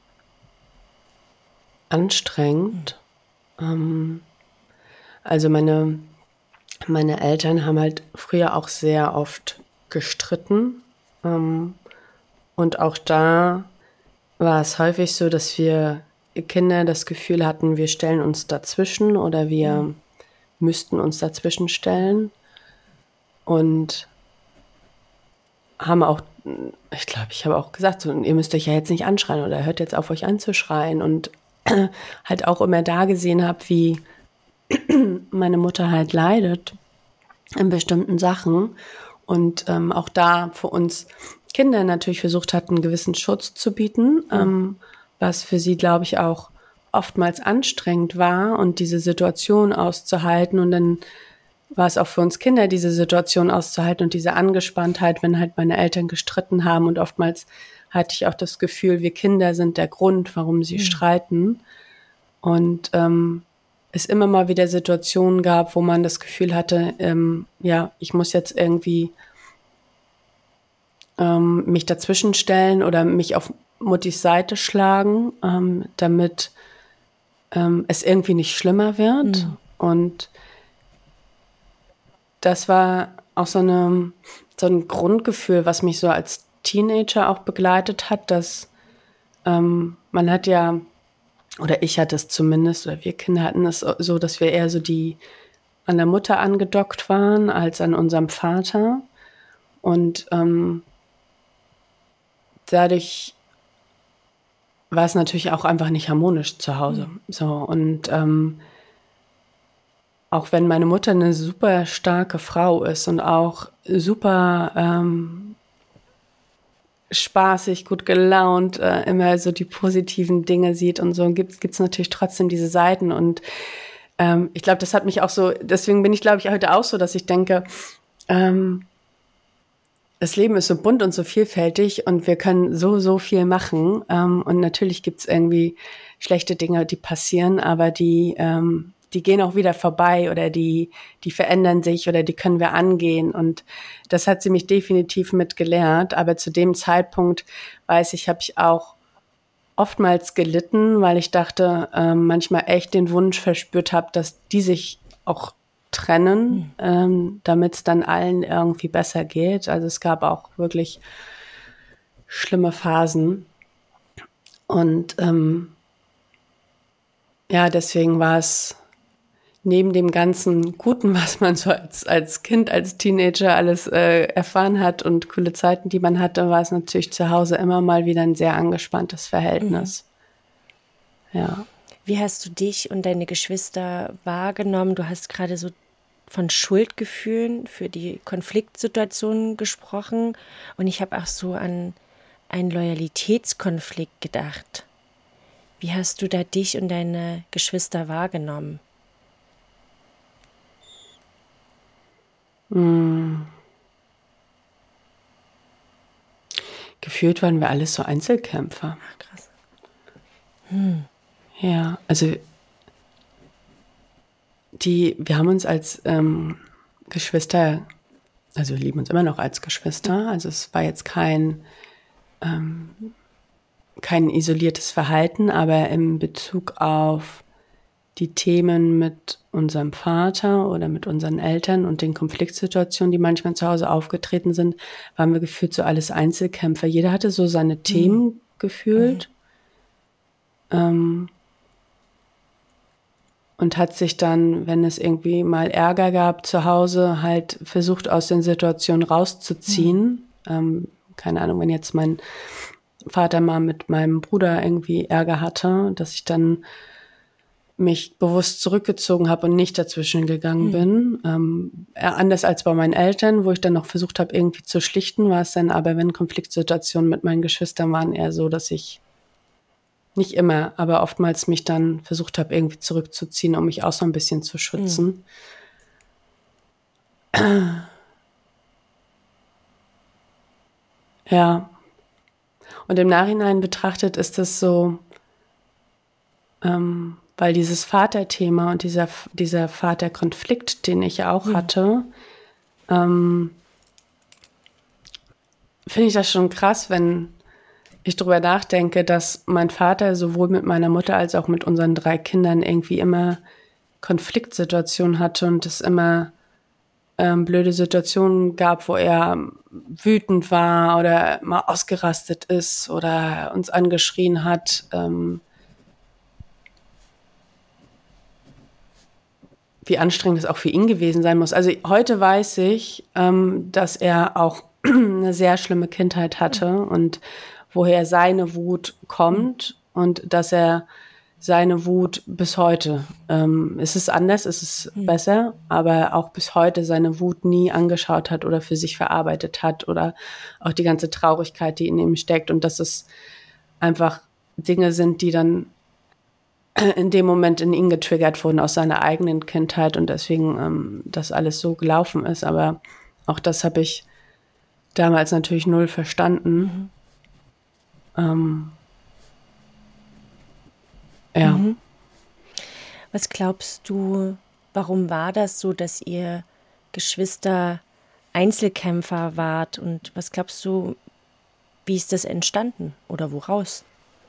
anstrengend. Mhm. Ähm, also meine Meine Eltern haben halt früher auch sehr oft gestritten. Ähm, und auch da war es häufig so, dass wir Kinder das Gefühl hatten, wir stellen uns dazwischen oder wir mhm. müssten uns dazwischen stellen. Und haben auch, ich glaube, ich habe auch gesagt, so, ihr müsst euch ja jetzt nicht anschreien oder hört jetzt auf, euch anzuschreien. Und halt auch immer da gesehen habe, wie meine Mutter halt leidet in bestimmten Sachen und ähm, auch da für uns Kinder natürlich versucht hat, einen gewissen Schutz zu bieten, mhm. ähm, was für sie, glaube ich, auch oftmals anstrengend war und diese Situation auszuhalten. Und dann war es auch für uns Kinder, diese Situation auszuhalten und diese Angespanntheit, wenn halt meine Eltern gestritten haben. Und oftmals hatte ich auch das Gefühl, wir Kinder sind der Grund, warum sie mhm. streiten. Und ähm, es immer mal wieder Situationen gab, wo man das Gefühl hatte, ähm, ja, ich muss jetzt irgendwie ähm, mich dazwischen stellen oder mich auf Muttis Seite schlagen, ähm, damit ähm, es irgendwie nicht schlimmer wird. Mhm. Und das war auch so, eine, so ein Grundgefühl, was mich so als Teenager auch begleitet hat, dass ähm, man hat ja, oder ich hatte es zumindest, oder wir Kinder hatten es so, dass wir eher so die an der Mutter angedockt waren, als an unserem Vater. Und ähm, dadurch war es natürlich auch einfach nicht harmonisch zu Hause. Mhm. So, und ähm, auch wenn meine Mutter eine super starke Frau ist und auch super ähm, spaßig, gut gelaunt, äh, immer so die positiven Dinge sieht und so, gibt es natürlich trotzdem diese Seiten. Und ähm, ich glaube, das hat mich auch so, deswegen bin ich, glaube ich, heute auch so, dass ich denke, ähm, das Leben ist so bunt und so vielfältig und wir können so, so viel machen. Ähm, und natürlich gibt es irgendwie schlechte Dinge, die passieren, aber die, ähm, die gehen auch wieder vorbei oder die, die verändern sich oder die können wir angehen. Und das hat sie mich definitiv mit gelehrt. Aber zu dem Zeitpunkt, weiß ich, habe ich auch oftmals gelitten, weil ich dachte, ähm, manchmal echt den Wunsch verspürt habe, dass die sich auch trennen, mhm. ähm, damit es dann allen irgendwie besser geht. Also es gab auch wirklich schlimme Phasen. Und ähm, ja, deswegen war es neben dem ganzen Guten, was man so als, als Kind, als Teenager alles äh, erfahren hat und coole Zeiten, die man hatte, war es natürlich zu Hause immer mal wieder ein sehr angespanntes Verhältnis. Mhm. Ja. Wie hast du dich und deine Geschwister wahrgenommen? Du hast gerade so von Schuldgefühlen für die Konfliktsituationen gesprochen und ich habe auch so an einen Loyalitätskonflikt gedacht. Wie hast du da dich und deine Geschwister wahrgenommen? Hm. Gefühlt waren wir alles so Einzelkämpfer. Ach, krass. Hm. Ja, also die, wir haben uns als ähm, Geschwister, also wir lieben uns immer noch als Geschwister, also es war jetzt kein, ähm, kein isoliertes Verhalten, aber in Bezug auf die Themen mit unserem Vater oder mit unseren Eltern und den Konfliktsituationen, die manchmal zu Hause aufgetreten sind, waren wir gefühlt so alles Einzelkämpfer. Jeder hatte so seine mhm. Themen gefühlt mhm. ähm, und hat sich dann, wenn es irgendwie mal Ärger gab zu Hause, halt versucht, aus den Situationen rauszuziehen. Mhm. Ähm, keine Ahnung, wenn jetzt mein Vater mal mit meinem Bruder irgendwie Ärger hatte, dass ich dann mich bewusst zurückgezogen habe und nicht dazwischen gegangen mhm. bin. Ähm, anders als bei meinen Eltern, wo ich dann noch versucht habe, irgendwie zu schlichten, war es dann aber, wenn Konfliktsituationen mit meinen Geschwistern waren, eher so, dass ich nicht immer, aber oftmals mich dann versucht habe, irgendwie zurückzuziehen, um mich auch so ein bisschen zu schützen. Mhm. Ja. Und im Nachhinein betrachtet ist das so, ähm, weil dieses Vaterthema und dieser, dieser Vaterkonflikt, den ich auch mhm. hatte, ähm, finde ich das schon krass, wenn ich drüber nachdenke, dass mein Vater sowohl mit meiner Mutter als auch mit unseren drei Kindern irgendwie immer Konfliktsituationen hatte und es immer ähm, blöde Situationen gab, wo er wütend war oder mal ausgerastet ist oder uns angeschrien hat. Ähm, wie anstrengend es auch für ihn gewesen sein muss. Also heute weiß ich, ähm, dass er auch eine sehr schlimme Kindheit hatte und woher seine Wut kommt mhm. und dass er seine Wut bis heute, ähm, es ist anders, es ist mhm. besser, aber auch bis heute seine Wut nie angeschaut hat oder für sich verarbeitet hat oder auch die ganze Traurigkeit, die in ihm steckt und dass es einfach Dinge sind, die dann in dem Moment in ihn getriggert wurden aus seiner eigenen Kindheit und deswegen ähm, das alles so gelaufen ist. Aber auch das habe ich damals natürlich null verstanden. Mhm. Ähm, ja. Mhm. Was glaubst du, warum war das so, dass ihr Geschwister Einzelkämpfer wart und was glaubst du, wie ist das entstanden oder woraus?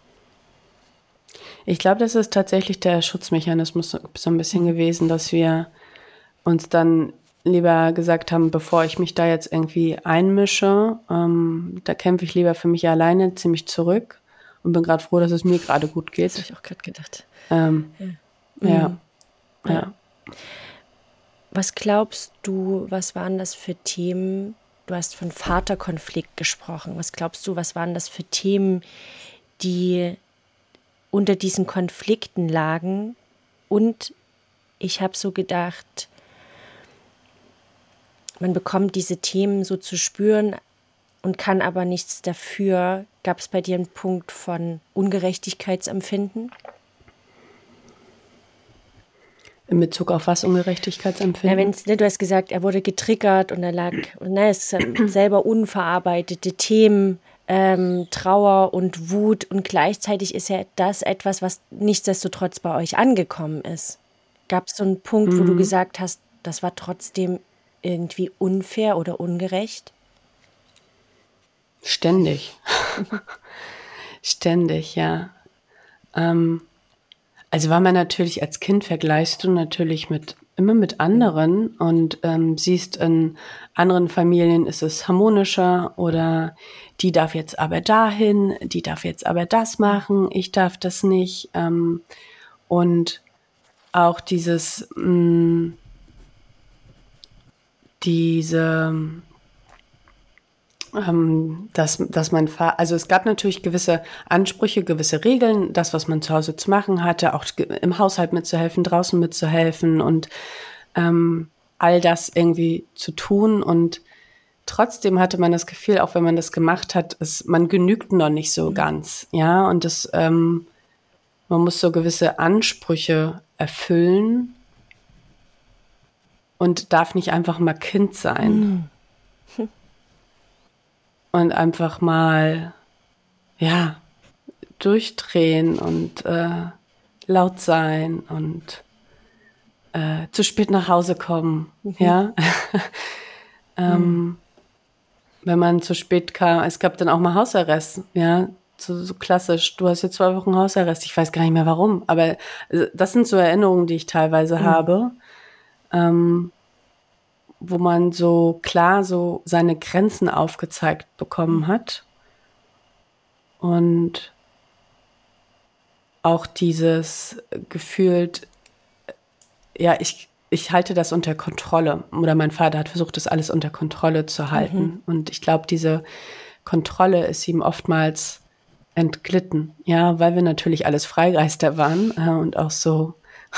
Ich glaube, das ist tatsächlich der Schutzmechanismus so ein bisschen gewesen, dass wir uns dann lieber gesagt haben, bevor ich mich da jetzt irgendwie einmische, ähm, da kämpfe ich lieber für mich alleine ziemlich zurück und bin gerade froh, dass es mir gerade gut geht. Das habe ich auch gerade gedacht. Ähm, ja. Ja. ja. ja. Was glaubst du, was waren das für Themen? Du hast von Vaterkonflikt gesprochen. Was glaubst du, was waren das für Themen, die unter diesen Konflikten lagen? Und ich habe so gedacht, man bekommt diese Themen so zu spüren und kann aber nichts dafür. Gab es bei dir einen Punkt von Ungerechtigkeitsempfinden? In Bezug auf was Ungerechtigkeitsempfinden? Ja, wenn's, ne, du hast gesagt, er wurde getriggert und er lag, ne, es sind selber unverarbeitete Themen, ähm, Trauer und Wut und gleichzeitig ist ja das etwas, was nichtsdestotrotz bei euch angekommen ist. Gab es so einen Punkt, mhm. wo du gesagt hast, das war trotzdem irgendwie unfair oder ungerecht? Ständig. Ständig, ja. Ähm, also weil man natürlich als Kind vergleichst du natürlich mit immer mit anderen und ähm, siehst, in anderen Familien ist es harmonischer oder die darf jetzt aber dahin, die darf jetzt aber das machen, ich darf das nicht. Ähm, und auch dieses, mh, diese, ähm, dass, dass mein Vater, also es gab natürlich gewisse Ansprüche, gewisse Regeln, das, was man zu Hause zu machen hatte, auch im Haushalt mitzuhelfen, draußen mitzuhelfen und ähm, all das irgendwie zu tun und trotzdem hatte man das Gefühl, auch wenn man das gemacht hat, es, man genügt noch nicht so ganz, ja, und das, ähm, man muss so gewisse Ansprüche erfüllen und darf nicht einfach mal Kind sein. Mhm. Und einfach mal, ja, durchdrehen und äh, laut sein und äh, zu spät nach Hause kommen, mhm. ja. ähm, mhm. Wenn man zu spät kam, es gab dann auch mal Hausarrest, ja. so, so klassisch, du hast jetzt zwei Wochen Hausarrest, ich weiß gar nicht mehr warum, aber das sind so Erinnerungen, die ich teilweise mhm. habe, ähm, wo man so klar so seine Grenzen aufgezeigt bekommen hat und auch dieses gefühlt, ja, ich, ich halte das unter Kontrolle. Oder mein Vater hat versucht, das alles unter Kontrolle zu halten. Mhm. Und ich glaube, diese Kontrolle ist ihm oftmals entglitten. Ja, weil wir natürlich alles Freigeister waren äh, und auch so,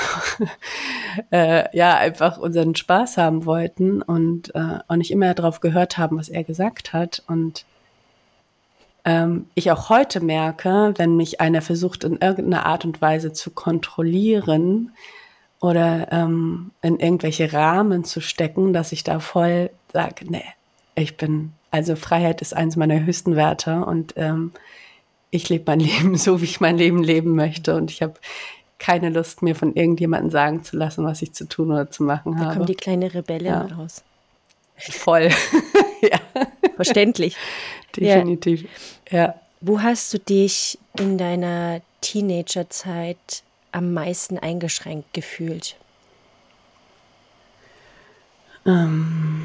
äh, ja, einfach unseren Spaß haben wollten und äh, auch nicht immer darauf gehört haben, was er gesagt hat. Und ähm, ich auch heute merke, wenn mich einer versucht, in irgendeiner Art und Weise zu kontrollieren oder ähm, in irgendwelche Rahmen zu stecken, dass ich da voll sage, nee, ich bin, also Freiheit ist eins meiner höchsten Werte und ähm, ich lebe mein Leben so, wie ich mein Leben leben möchte und ich habe keine Lust, mir von irgendjemandem sagen zu lassen, was ich zu tun oder zu machen da habe. Da kommt die kleine Rebellin ja. raus. Voll, ja. Verständlich. Definitiv, ja. ja. Wo hast du dich in deiner Teenagerzeit am meisten eingeschränkt gefühlt? Ähm.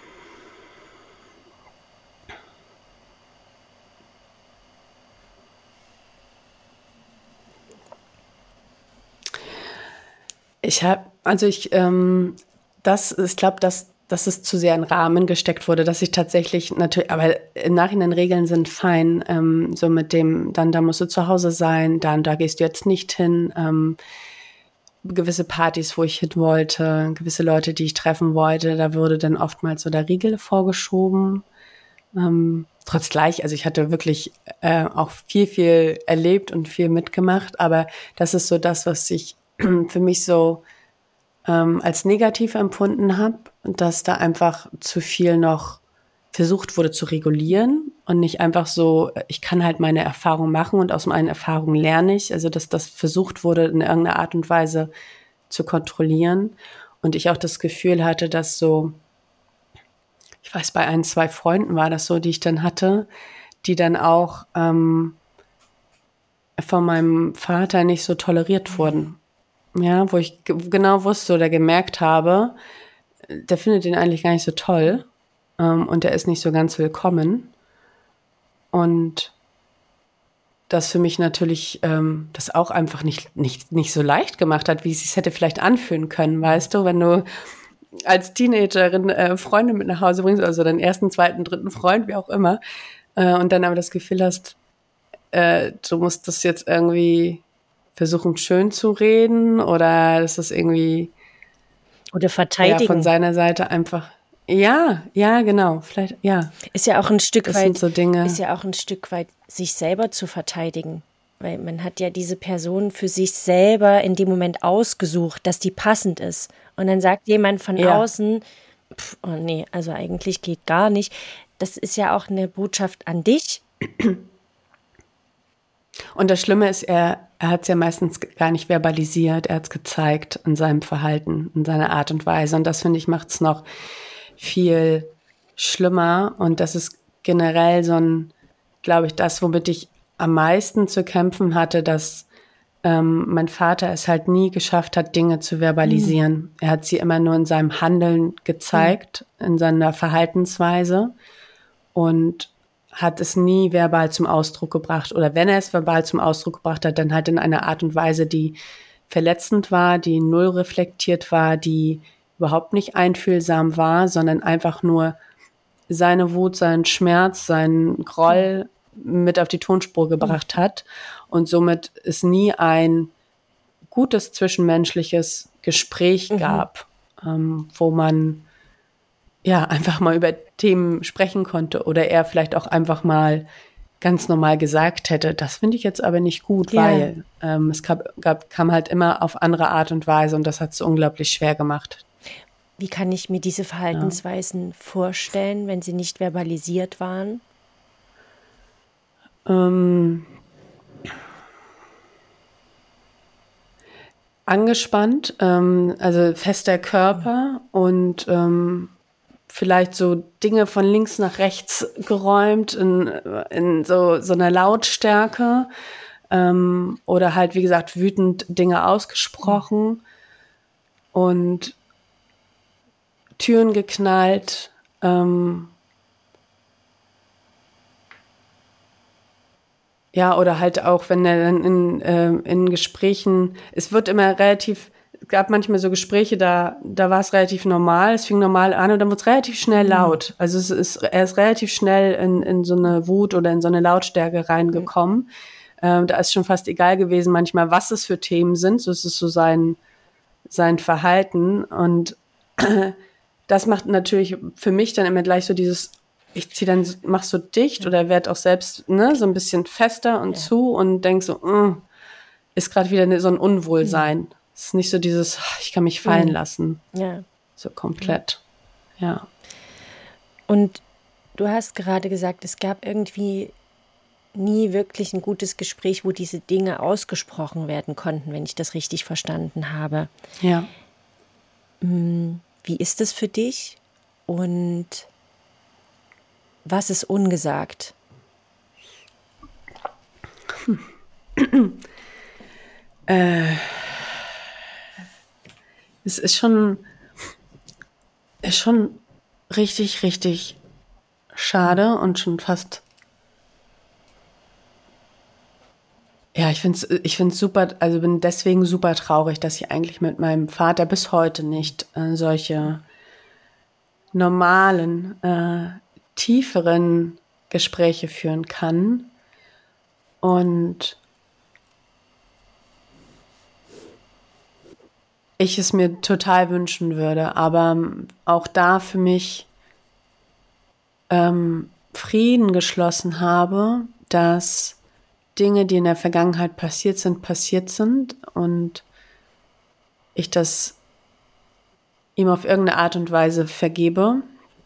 Ich habe, also ich, ähm, das, ich glaube, dass, dass es zu sehr in Rahmen gesteckt wurde, dass ich tatsächlich natürlich, aber im Nachhinein Regeln sind fein, ähm, so mit dem, dann da musst du zu Hause sein, dann da gehst du jetzt nicht hin, ähm, gewisse Partys, wo ich hin wollte, gewisse Leute, die ich treffen wollte, da wurde dann oftmals so der Riegel vorgeschoben. Ähm, trotz gleich, also ich hatte wirklich äh, auch viel, viel erlebt und viel mitgemacht, aber das ist so das, was ich für mich so ähm, als negativ empfunden habe, dass da einfach zu viel noch versucht wurde zu regulieren und nicht einfach so, ich kann halt meine Erfahrung machen und aus meinen Erfahrungen lerne ich, also dass das versucht wurde in irgendeiner Art und Weise zu kontrollieren und ich auch das Gefühl hatte, dass so, ich weiß, bei ein, zwei Freunden war das so, die ich dann hatte, die dann auch ähm, von meinem Vater nicht so toleriert wurden. Ja, wo ich g- genau wusste oder gemerkt habe, der findet ihn eigentlich gar nicht so toll ähm, und der ist nicht so ganz willkommen. Und das für mich natürlich ähm, das auch einfach nicht, nicht, nicht so leicht gemacht hat, wie es sich hätte vielleicht anfühlen können, weißt du, wenn du als Teenagerin äh, Freunde mit nach Hause bringst, also deinen ersten, zweiten, dritten Freund, wie auch immer, äh, und dann aber das Gefühl hast, äh, du musst das jetzt irgendwie versuchen schön zu reden oder das ist irgendwie oder verteidigen. Ja, von seiner Seite einfach. Ja, ja, genau. Vielleicht, ja. Ist ja auch ein Stück das weit, sind so Dinge. ist ja auch ein Stück weit, sich selber zu verteidigen. Weil man hat ja diese Person für sich selber in dem Moment ausgesucht, dass die passend ist. Und dann sagt jemand von Ja. außen, pff, oh nee, also eigentlich geht gar nicht. Das ist ja auch eine Botschaft an dich. Und das Schlimme ist, er, er hat es ja meistens gar nicht verbalisiert, er hat es gezeigt in seinem Verhalten, in seiner Art und Weise. Und das, finde ich, macht es noch viel schlimmer. Und das ist generell so ein, glaube ich, das, womit ich am meisten zu kämpfen hatte, dass ähm, mein Vater es halt nie geschafft hat, Dinge zu verbalisieren. Mhm. Er hat sie immer nur in seinem Handeln gezeigt, mhm. in seiner Verhaltensweise und hat es nie verbal zum Ausdruck gebracht. Oder wenn er es verbal zum Ausdruck gebracht hat, dann halt in einer Art und Weise, die verletzend war, die null reflektiert war, die überhaupt nicht einfühlsam war, sondern einfach nur seine Wut, seinen Schmerz, seinen Groll mit auf die Tonspur gebracht hat. Und somit es nie ein gutes zwischenmenschliches Gespräch mhm. gab, ähm, wo man ja einfach mal über Themen sprechen konnte oder er vielleicht auch einfach mal ganz normal gesagt hätte, das finde ich jetzt aber nicht gut, ja. weil ähm, es gab, gab, kam halt immer auf andere Art und Weise und das hat es unglaublich schwer gemacht. Wie kann ich mir diese Verhaltensweisen ja. vorstellen, wenn sie nicht verbalisiert waren? Ähm, angespannt, ähm, also fester Körper und ähm, vielleicht so Dinge von links nach rechts geräumt in, in so, so einer Lautstärke ähm, oder halt, wie gesagt, wütend Dinge ausgesprochen und Türen geknallt. Ähm, ja, oder halt auch, wenn er dann in, äh, in Gesprächen, es wird immer relativ, es gab manchmal so Gespräche, da, da war es relativ normal, es fing normal an und dann wird es relativ schnell laut. Also es ist, er ist relativ schnell in, in so eine Wut oder in so eine Lautstärke reingekommen. Mhm. Ähm, da ist schon fast egal gewesen manchmal, was es für Themen sind. So ist es so sein, sein Verhalten. Und das macht natürlich für mich dann immer gleich so dieses, ich zieh dann, mach so dicht ja. oder werd auch selbst ne, so ein bisschen fester und ja. zu und denk so, mm, ist gerade wieder so ein Unwohlsein. Mhm. Es ist nicht so dieses, ich kann mich fallen mhm. lassen. Ja. So komplett. Ja. ja. Und du hast gerade gesagt, es gab irgendwie nie wirklich ein gutes Gespräch, wo diese Dinge ausgesprochen werden konnten, wenn ich das richtig verstanden habe. Ja. Wie ist es für dich und was ist ungesagt? Hm. äh, es ist schon, ist schon richtig, richtig schade und schon fast. Ja, ich finde es ich find's super, also bin deswegen super traurig, dass ich eigentlich mit meinem Vater bis heute nicht äh, solche normalen, äh, tieferen Gespräche führen kann. Und ich es mir total wünschen würde, aber auch da für mich ähm, Frieden geschlossen habe, dass Dinge, die in der Vergangenheit passiert sind, passiert sind und ich das ihm auf irgendeine Art und Weise vergebe.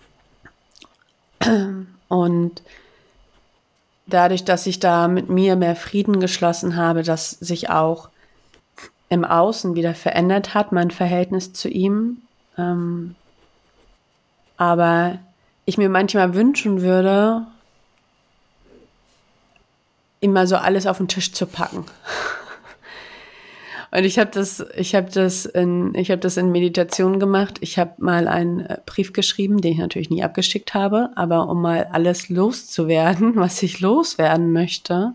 Und dadurch, dass ich da mit mir mehr Frieden geschlossen habe, dass sich auch im Außen wieder verändert hat, mein Verhältnis zu ihm. Ähm, aber ich mir manchmal wünschen würde, ihm mal so alles auf den Tisch zu packen. Und ich habe das, ich habe das in, ich habe das in Meditation gemacht. Ich habe mal einen Brief geschrieben, den ich natürlich nie abgeschickt habe, aber um mal alles loszuwerden, was ich loswerden möchte.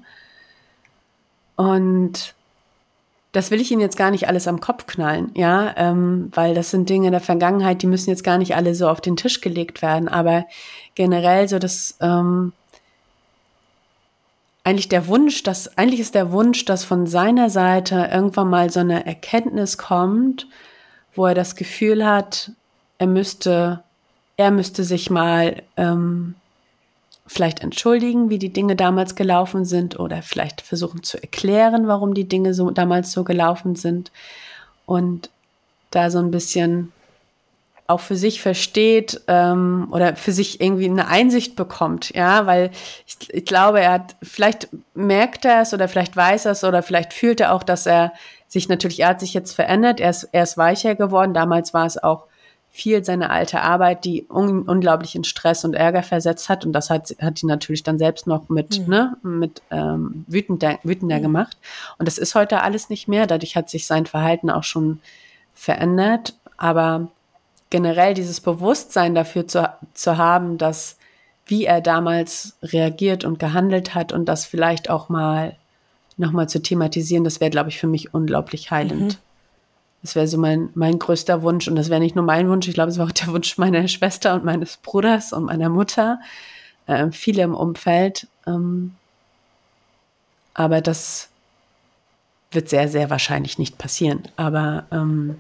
Und das will ich Ihnen jetzt gar nicht alles am Kopf knallen, ja, ähm, weil das sind Dinge der Vergangenheit, die müssen jetzt gar nicht alle so auf den Tisch gelegt werden, aber generell so das, ähm, eigentlich der Wunsch, dass, eigentlich ist der Wunsch, dass von seiner Seite irgendwann mal so eine Erkenntnis kommt, wo er das Gefühl hat, er müsste, er müsste sich mal ähm, vielleicht entschuldigen, wie die Dinge damals gelaufen sind oder vielleicht versuchen zu erklären, warum die Dinge so damals so gelaufen sind und da so ein bisschen auch für sich versteht ähm, oder für sich irgendwie eine Einsicht bekommt, ja, weil ich, ich glaube, er hat, vielleicht merkt er es oder vielleicht weiß er es oder vielleicht fühlt er auch, dass er sich natürlich, er hat sich jetzt verändert, er ist, er ist weicher geworden, damals war es auch viel seine alte Arbeit, die un, unglaublich in Stress und Ärger versetzt hat und das hat, hat ihn natürlich dann selbst noch mit, mhm. ne, mit ähm, wütender, wütender mhm. gemacht und das ist heute alles nicht mehr, dadurch hat sich sein Verhalten auch schon verändert, aber generell dieses Bewusstsein dafür zu, zu haben, dass wie er damals reagiert und gehandelt hat und das vielleicht auch mal nochmal zu thematisieren, das wäre, glaube ich, für mich unglaublich heilend. Mhm. Das wäre so mein, mein größter Wunsch und das wäre nicht nur mein Wunsch, ich glaube, es war auch der Wunsch meiner Schwester und meines Bruders und meiner Mutter, äh, viele im Umfeld. Ähm, aber das wird sehr, sehr wahrscheinlich nicht passieren. Aber ähm,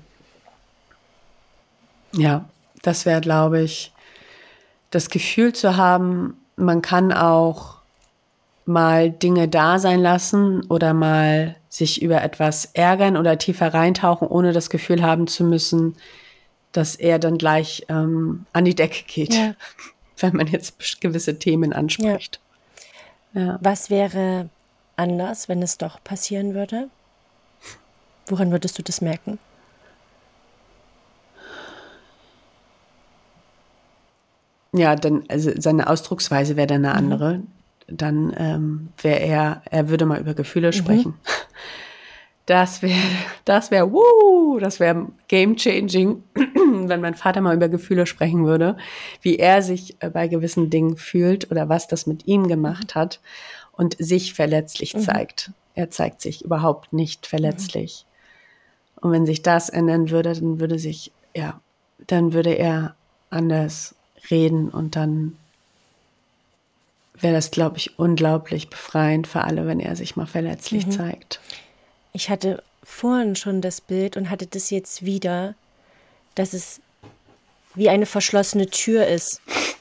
ja, das wäre, glaube ich, das Gefühl zu haben, man kann auch mal Dinge da sein lassen oder mal sich über etwas ärgern oder tiefer reintauchen, ohne das Gefühl haben zu müssen, dass er dann gleich ähm, an die Decke geht, ja. wenn man jetzt gewisse Themen anspricht. Ja. Ja. Was wäre anders, wenn es doch passieren würde? Woran würdest du das merken? ja, dann, also seine Ausdrucksweise wäre dann eine andere. Mhm. Dann ähm, wäre er, er würde mal über Gefühle mhm. sprechen. Das wäre, das wäre, wuh, das wäre game-changing, wenn mein Vater mal über Gefühle sprechen würde, wie er sich bei gewissen Dingen fühlt oder was das mit ihm gemacht hat und sich verletzlich mhm. zeigt. Er zeigt sich überhaupt nicht verletzlich. Mhm. Und wenn sich das ändern würde, dann würde sich, ja, dann würde er anders reden und dann wäre das, glaube ich, unglaublich befreiend für alle, wenn er sich mal verletzlich mhm. zeigt. Ich hatte vorhin schon das Bild und hatte das jetzt wieder, dass es wie eine verschlossene Tür ist.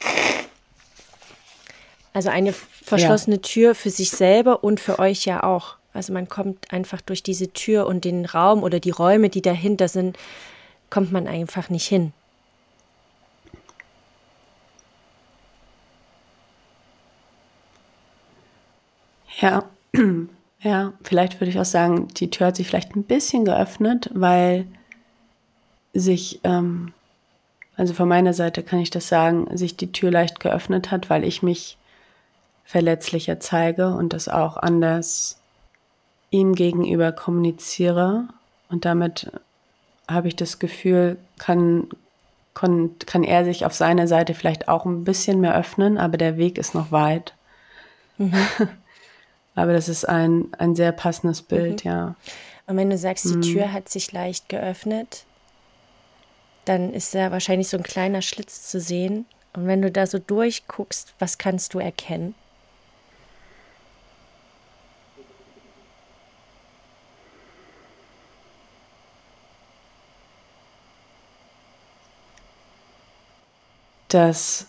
Also eine verschlossene ja. Tür für sich selber und für euch ja auch. Also man kommt einfach durch diese Tür und den Raum oder die Räume, die dahinter sind, kommt man einfach nicht hin. Ja. Ja, vielleicht würde ich auch sagen, die Tür hat sich vielleicht ein bisschen geöffnet, weil sich, ähm, also von meiner Seite kann ich das sagen, sich die Tür leicht geöffnet hat, weil ich mich verletzlicher zeige und das auch anders ihm gegenüber kommuniziere. Und damit habe ich das Gefühl, kann, kann, kann er sich auf seiner Seite vielleicht auch ein bisschen mehr öffnen, aber der Weg ist noch weit. Mhm. Aber das ist ein, ein sehr passendes Bild, mhm. ja. Und wenn du sagst, die mhm. Tür hat sich leicht geöffnet, dann ist da wahrscheinlich so ein kleiner Schlitz zu sehen. Und wenn du da so durchguckst, was kannst du erkennen? Dass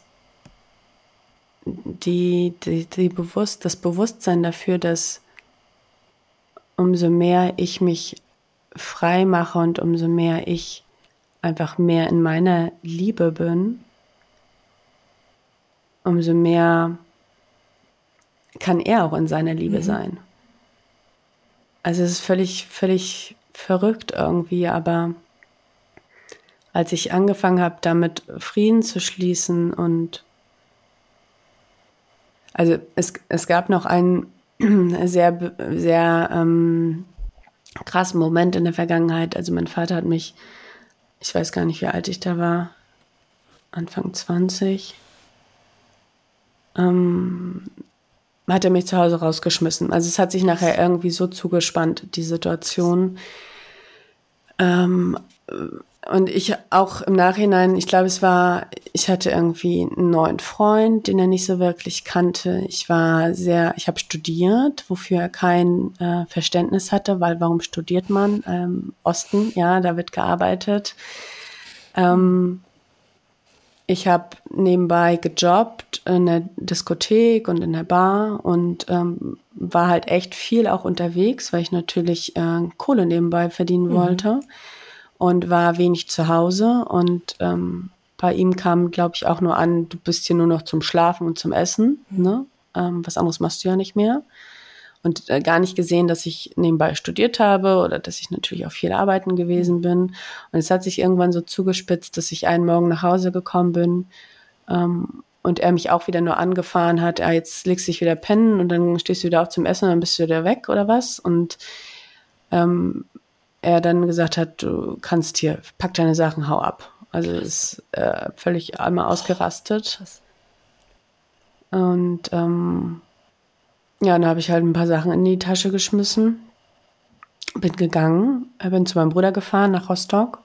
Die, die, die Bewusst, das Bewusstsein dafür, dass umso mehr ich mich frei mache und umso mehr ich einfach mehr in meiner Liebe bin, umso mehr kann er auch in seiner Liebe mhm. sein. Also es ist völlig, völlig verrückt irgendwie, aber als ich angefangen habe, damit Frieden zu schließen und Also es, es gab noch einen sehr, sehr ähm, krassen Moment in der Vergangenheit. Also mein Vater hat mich, ich weiß gar nicht, wie alt ich da war, Anfang zwanzig, ähm, hat er mich zu Hause rausgeschmissen. Also es hat sich nachher irgendwie so zugespannt, die Situation. Ähm, Und ich auch im Nachhinein, ich glaube, es war, ich hatte irgendwie einen neuen Freund, den er nicht so wirklich kannte. Ich war sehr, ich habe studiert, wofür er kein äh, Verständnis hatte, weil warum studiert man? Ähm, Osten, ja, da wird gearbeitet. Ähm, ich habe nebenbei gejobbt in der Diskothek und in der Bar und ähm, war halt echt viel auch unterwegs, weil ich natürlich äh, Kohle nebenbei verdienen mhm. wollte. Und war wenig zu Hause und ähm, bei ihm kam, glaube ich, auch nur an, du bist hier nur noch zum Schlafen und zum Essen, mhm. ne? Ähm, was anderes machst du ja nicht mehr. Und äh, gar nicht gesehen, dass ich nebenbei studiert habe oder dass ich natürlich auch viel arbeiten gewesen mhm. bin. Und es hat sich irgendwann so zugespitzt, dass ich einen Morgen nach Hause gekommen bin ähm, und er mich auch wieder nur angefahren hat, ah, jetzt legst du dich wieder pennen und dann stehst du wieder auf zum Essen und dann bist du wieder weg oder was. Und ähm, er dann gesagt hat, du kannst hier, pack deine Sachen, hau ab. Also ist äh, völlig einmal ausgerastet. Oh, und ähm, ja, dann habe ich halt ein paar Sachen in die Tasche geschmissen, bin gegangen, bin zu meinem Bruder gefahren nach Rostock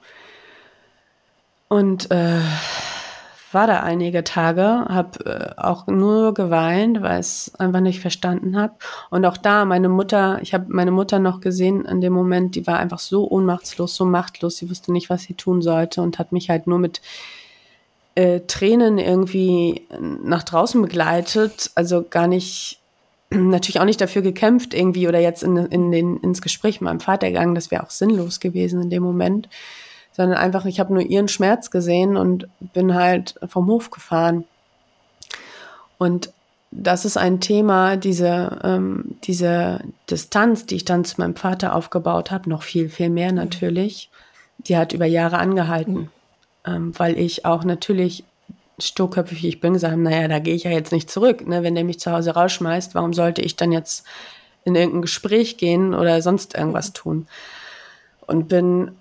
und äh, war da einige Tage, habe äh, auch nur geweint, weil ich es einfach nicht verstanden habe. Und auch da, meine Mutter, ich habe meine Mutter noch gesehen in dem Moment, die war einfach so ohnmachtslos, so machtlos, sie wusste nicht, was sie tun sollte und hat mich halt nur mit äh, Tränen irgendwie nach draußen begleitet, also gar nicht, natürlich auch nicht dafür gekämpft irgendwie oder jetzt in, in den, ins Gespräch mit meinem Vater gegangen, das wäre auch sinnlos gewesen in dem Moment. Sondern einfach, ich habe nur ihren Schmerz gesehen und bin halt vom Hof gefahren. Und das ist ein Thema, diese, ähm, diese Distanz, die ich dann zu meinem Vater aufgebaut habe, noch viel, viel mehr natürlich, die hat über Jahre angehalten, mhm. ähm, weil ich auch natürlich sturköpfig ich bin, gesagt, naja, da gehe ich ja jetzt nicht zurück. Ne? Wenn der mich zu Hause rausschmeißt, warum sollte ich dann jetzt in irgendein Gespräch gehen oder sonst irgendwas tun? Und bin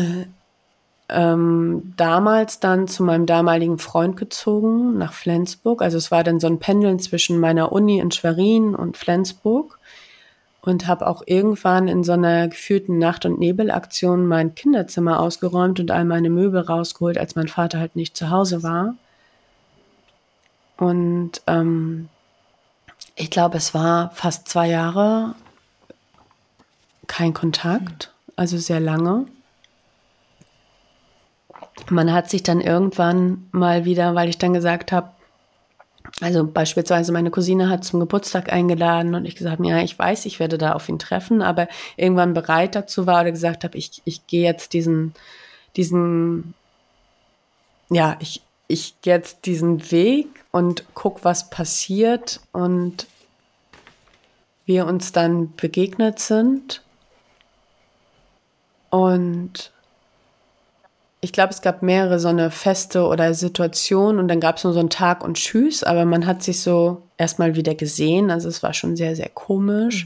ähm, damals dann zu meinem damaligen Freund gezogen, nach Flensburg. Also es war dann so ein Pendeln zwischen meiner Uni in Schwerin und Flensburg. Und habe auch irgendwann in so einer geführten Nacht- und Nebelaktion mein Kinderzimmer ausgeräumt und all meine Möbel rausgeholt, als mein Vater halt nicht zu Hause war. Und ähm, ich glaube, es war fast zwei Jahre kein Kontakt, also sehr lange. Man hat sich dann irgendwann mal wieder, weil ich dann gesagt habe, also beispielsweise meine Cousine hat zum Geburtstag eingeladen und ich gesagt habe, ja, ich weiß, ich werde da auf ihn treffen, aber irgendwann bereit dazu war oder gesagt habe, ich, ich gehe jetzt diesen, diesen, ja, ich, ich gehe jetzt diesen Weg und guck, was passiert und wir uns dann begegnet sind. Und ich glaube, es gab mehrere so eine Feste oder Situationen und dann gab es nur so einen Tag und Tschüss, aber man hat sich so erstmal wieder gesehen, also es war schon sehr, sehr komisch.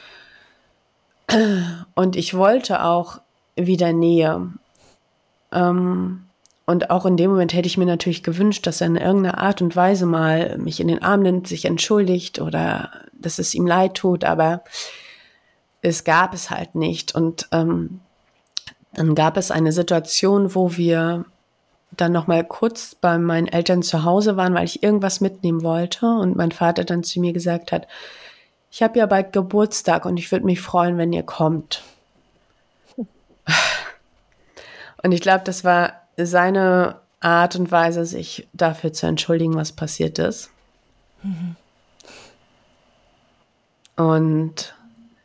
Mhm. Und ich wollte auch wieder Nähe. Ähm, und auch in dem Moment hätte ich mir natürlich gewünscht, dass er in irgendeiner Art und Weise mal mich in den Arm nimmt, sich entschuldigt oder dass es ihm leid tut, aber es gab es halt nicht. Und ähm, dann gab es eine Situation, wo wir dann noch mal kurz bei meinen Eltern zu Hause waren, weil ich irgendwas mitnehmen wollte und mein Vater dann zu mir gesagt hat, ich habe ja bald Geburtstag und ich würde mich freuen, wenn ihr kommt. Und ich glaube, das war seine Art und Weise, sich dafür zu entschuldigen, was passiert ist. Mhm. Und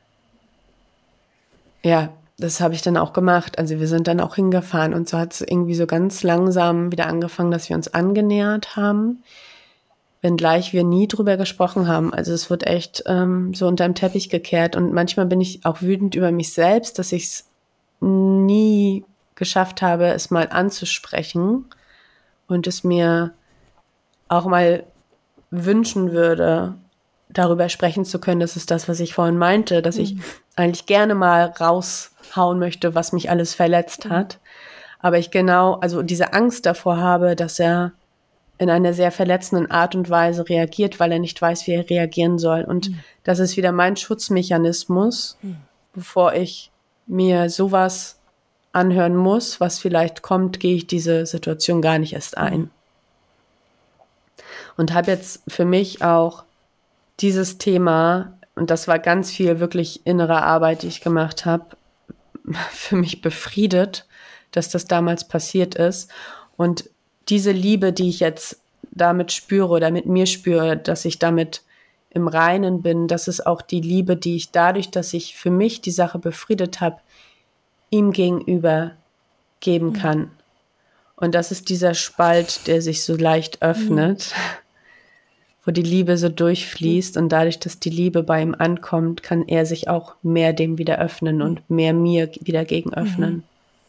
ja, das habe ich dann auch gemacht. Also wir sind dann auch hingefahren und so hat es irgendwie so ganz langsam wieder angefangen, dass wir uns angenähert haben, wenngleich wir nie drüber gesprochen haben. Also es wird echt ähm, so unter den Teppich gekehrt und manchmal bin ich auch wütend über mich selbst, dass ich es nie geschafft habe, es mal anzusprechen und es mir auch mal wünschen würde, darüber sprechen zu können. Das ist das, was ich vorhin meinte, dass mhm. ich eigentlich gerne mal raushauen möchte, was mich alles verletzt mhm. hat. Aber ich genau, also diese Angst davor habe, dass er in einer sehr verletzenden Art und Weise reagiert, weil er nicht weiß, wie er reagieren soll. Und mhm. das ist wieder mein Schutzmechanismus, mhm. bevor ich mir sowas anhören muss, was vielleicht kommt, gehe ich diese Situation gar nicht erst ein. Mhm. Und habe jetzt für mich auch dieses Thema, und das war ganz viel wirklich innere Arbeit, die ich gemacht habe, für mich befriedet, dass das damals passiert ist. Und diese Liebe, die ich jetzt damit spüre oder mit mir spüre, dass ich damit im Reinen bin, das ist auch die Liebe, die ich dadurch, dass ich für mich die Sache befriedet habe, ihm gegenüber geben kann. Mhm. Und das ist dieser Spalt, der sich so leicht öffnet, mhm. wo die Liebe so durchfließt und dadurch, dass die Liebe bei ihm ankommt, kann er sich auch mehr dem wieder öffnen und mehr mir wieder gegen öffnen.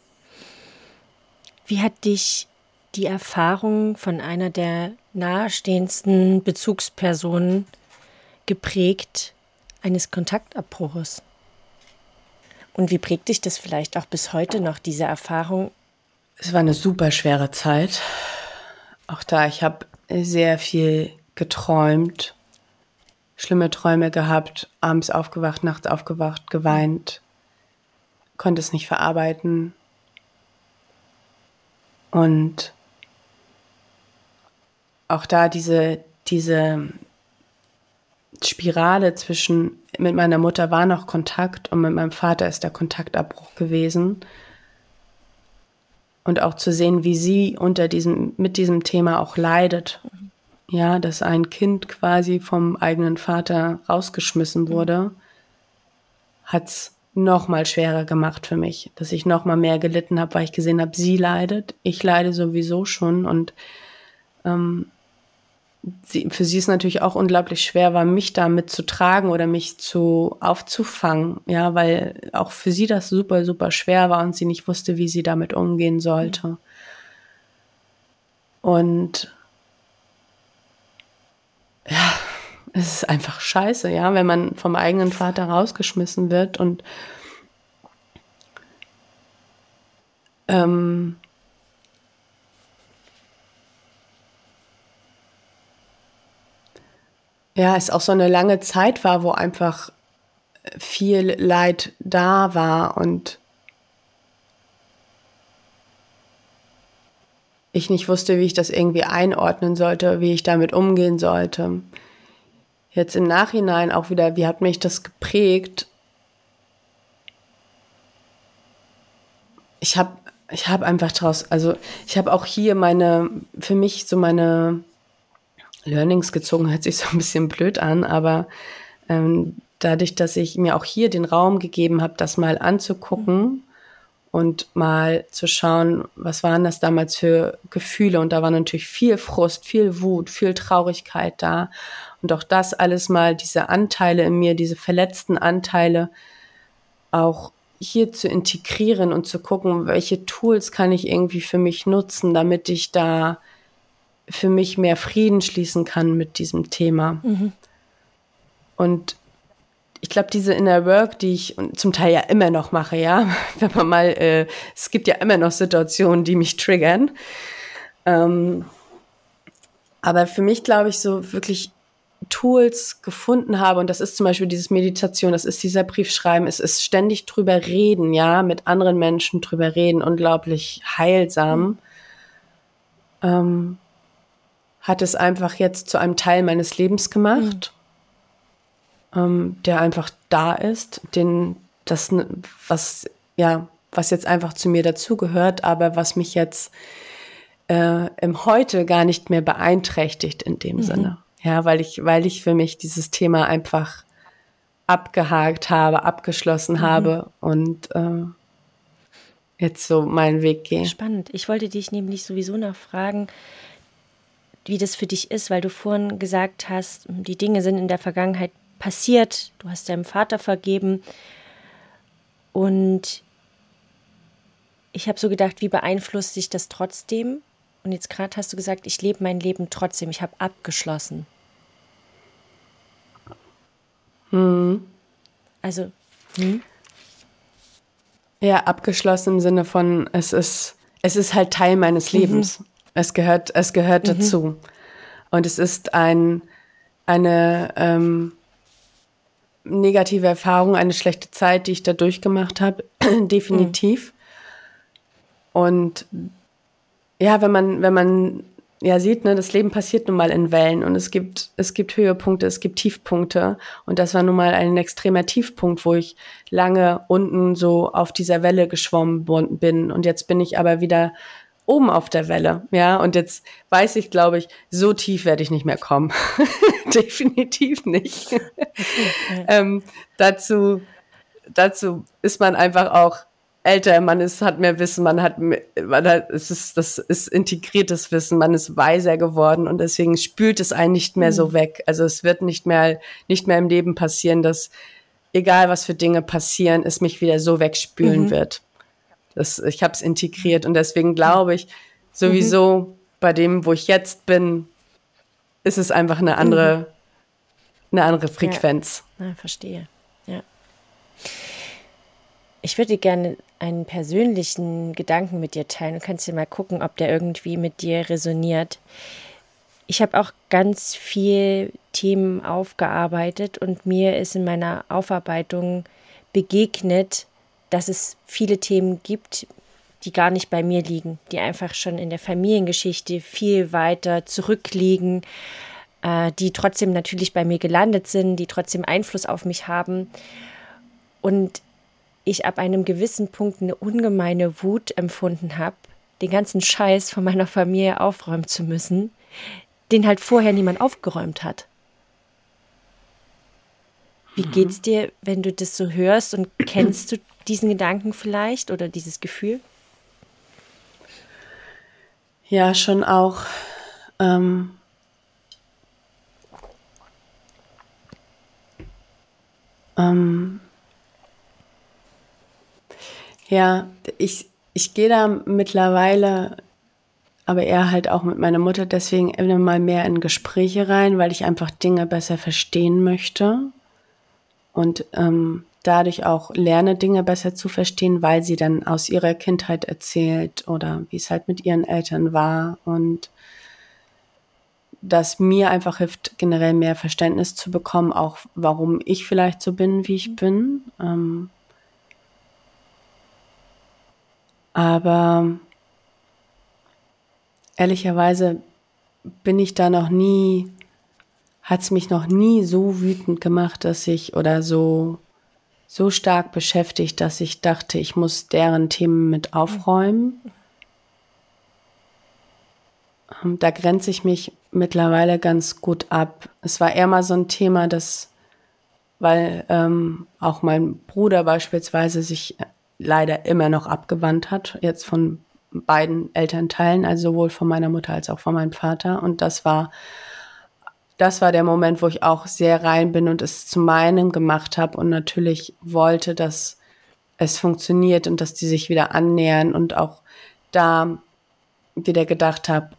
Wie hat dich die Erfahrung von einer der nahestehendsten Bezugspersonen geprägt eines Kontaktabbruches? Und wie prägt dich das vielleicht auch bis heute noch, diese Erfahrung? Es war eine super schwere Zeit. Auch da, ich habe sehr viel geträumt, schlimme Träume gehabt, abends aufgewacht, nachts aufgewacht, geweint, konnte es nicht verarbeiten. Und auch da diese, diese Spirale zwischen, mit meiner Mutter war noch Kontakt und mit meinem Vater ist der Kontaktabbruch gewesen. Und auch zu sehen, wie sie unter diesem, mit diesem Thema auch leidet. Ja, dass ein Kind quasi vom eigenen Vater rausgeschmissen wurde, hat's noch mal schwerer gemacht für mich. Dass ich noch mal mehr gelitten habe, weil ich gesehen habe, sie leidet, ich leide sowieso schon. Und ähm, sie, für sie ist natürlich auch unglaublich schwer, war mich damit zu tragen oder mich zu aufzufangen. Ja, weil auch für sie das super, super schwer war und sie nicht wusste, wie sie damit umgehen sollte. Und ja, es ist einfach scheiße, ja, wenn man vom eigenen Vater rausgeschmissen wird und ähm, ja, es auch so eine lange Zeit war, wo einfach viel Leid da war und ich nicht wusste, wie ich das irgendwie einordnen sollte, wie ich damit umgehen sollte. Jetzt im Nachhinein auch wieder, wie hat mich das geprägt? Ich habe ich hab einfach draus, also ich habe auch hier meine, für mich so meine Learnings gezogen, hört sich so ein bisschen blöd an, aber ähm, dadurch, dass ich mir auch hier den Raum gegeben habe, das mal anzugucken und mal zu schauen, was waren das damals für Gefühle. Und da war natürlich viel Frust, viel Wut, viel Traurigkeit da. Und auch das alles mal, diese Anteile in mir, diese verletzten Anteile auch hier zu integrieren und zu gucken, welche Tools kann ich irgendwie für mich nutzen, damit ich da für mich mehr Frieden schließen kann mit diesem Thema. Mhm. Und ich glaube, diese Inner Work, die ich zum Teil ja immer noch mache, ja, wenn man mal, äh, es gibt ja immer noch Situationen, die mich triggern. Ähm, aber für mich, glaube ich, so wirklich Tools gefunden habe, und das ist zum Beispiel dieses Meditation, das ist dieser Briefschreiben, es ist ständig drüber reden, ja, mit anderen Menschen drüber reden, unglaublich heilsam. Mhm. Ähm, hat es einfach jetzt zu einem Teil meines Lebens gemacht, mhm. ähm, der einfach da ist, den, das, was, ja, was jetzt einfach zu mir dazugehört, aber was mich jetzt äh, im Heute gar nicht mehr beeinträchtigt in dem mhm. Sinne. Ja, weil ich, weil ich für mich dieses Thema einfach abgehakt habe, abgeschlossen mhm. habe und äh, jetzt so meinen Weg gehe. Spannend. Ich wollte dich nämlich sowieso noch fragen, wie das für dich ist, weil du vorhin gesagt hast, die Dinge sind in der Vergangenheit passiert, du hast deinem Vater vergeben und ich habe so gedacht, wie beeinflusst dich das trotzdem? Und jetzt gerade hast du gesagt, ich lebe mein Leben trotzdem, ich habe abgeschlossen. Hm. Also, hm? Ja, abgeschlossen im Sinne von, es ist, es ist halt Teil meines Lebens. Mhm. Es gehört, es gehört mhm. dazu. Und es ist ein, eine ähm, negative Erfahrung, eine schlechte Zeit, die ich da durchgemacht habe, definitiv. Mhm. Und ja, wenn man, wenn man ja sieht, ne, das Leben passiert nun mal in Wellen und es gibt, es gibt Höhepunkte, es gibt Tiefpunkte. Und das war nun mal ein extremer Tiefpunkt, wo ich lange unten so auf dieser Welle geschwommen bin. Und jetzt bin ich aber wieder oben auf der Welle, ja. Und jetzt weiß ich, glaube ich, so tief werde ich nicht mehr kommen. Definitiv nicht. ähm, dazu, dazu ist man einfach auch älter, man ist, hat mehr Wissen, man hat, man hat, es ist, das ist integriertes Wissen, man ist weiser geworden und deswegen spült es einen nicht mehr mhm. so weg. Also es wird nicht mehr, nicht mehr im Leben passieren, dass egal was für Dinge passieren, es mich wieder so wegspülen mhm. wird. Das, ich habe es integriert und deswegen glaube ich, sowieso mhm. bei dem, wo ich jetzt bin, ist es einfach eine andere, mhm. eine andere Frequenz. Ja, ja, verstehe. Ja. Ich würde gerne einen persönlichen Gedanken mit dir teilen. Du kannst ja mal gucken, ob der irgendwie mit dir resoniert. Ich habe auch ganz viel Themen aufgearbeitet und mir ist in meiner Aufarbeitung begegnet, dass es viele Themen gibt, die gar nicht bei mir liegen, die einfach schon in der Familiengeschichte viel weiter zurückliegen, äh, die trotzdem natürlich bei mir gelandet sind, die trotzdem Einfluss auf mich haben. Und ich ab einem gewissen Punkt eine ungemeine Wut empfunden habe, den ganzen Scheiß von meiner Familie aufräumen zu müssen, den halt vorher niemand aufgeräumt hat. Wie mhm. geht's dir, wenn du das so hörst und kennst du diesen Gedanken vielleicht oder dieses Gefühl? Ja, schon auch. Ähm, ähm, ja, ich, ich gehe da mittlerweile aber eher halt auch mit meiner Mutter deswegen immer mal mehr in Gespräche rein, weil ich einfach Dinge besser verstehen möchte und ähm, dadurch auch lerne, Dinge besser zu verstehen, weil sie dann aus ihrer Kindheit erzählt oder wie es halt mit ihren Eltern war und das mir einfach hilft, generell mehr Verständnis zu bekommen, auch warum ich vielleicht so bin, wie ich bin. Ähm, aber ehrlicherweise bin ich da noch nie, hat es mich noch nie so wütend gemacht, dass ich oder so, so stark beschäftigt, dass ich dachte, ich muss deren Themen mit aufräumen. Da grenze ich mich mittlerweile ganz gut ab. Es war eher mal so ein Thema, das, weil ähm, auch mein Bruder beispielsweise sich leider immer noch abgewandt hat, jetzt von beiden Elternteilen, also sowohl von meiner Mutter als auch von meinem Vater. Und das war, das war der Moment, wo ich auch sehr rein bin und es zu meinem gemacht habe und natürlich wollte, dass es funktioniert und dass die sich wieder annähern und auch da wieder gedacht habe,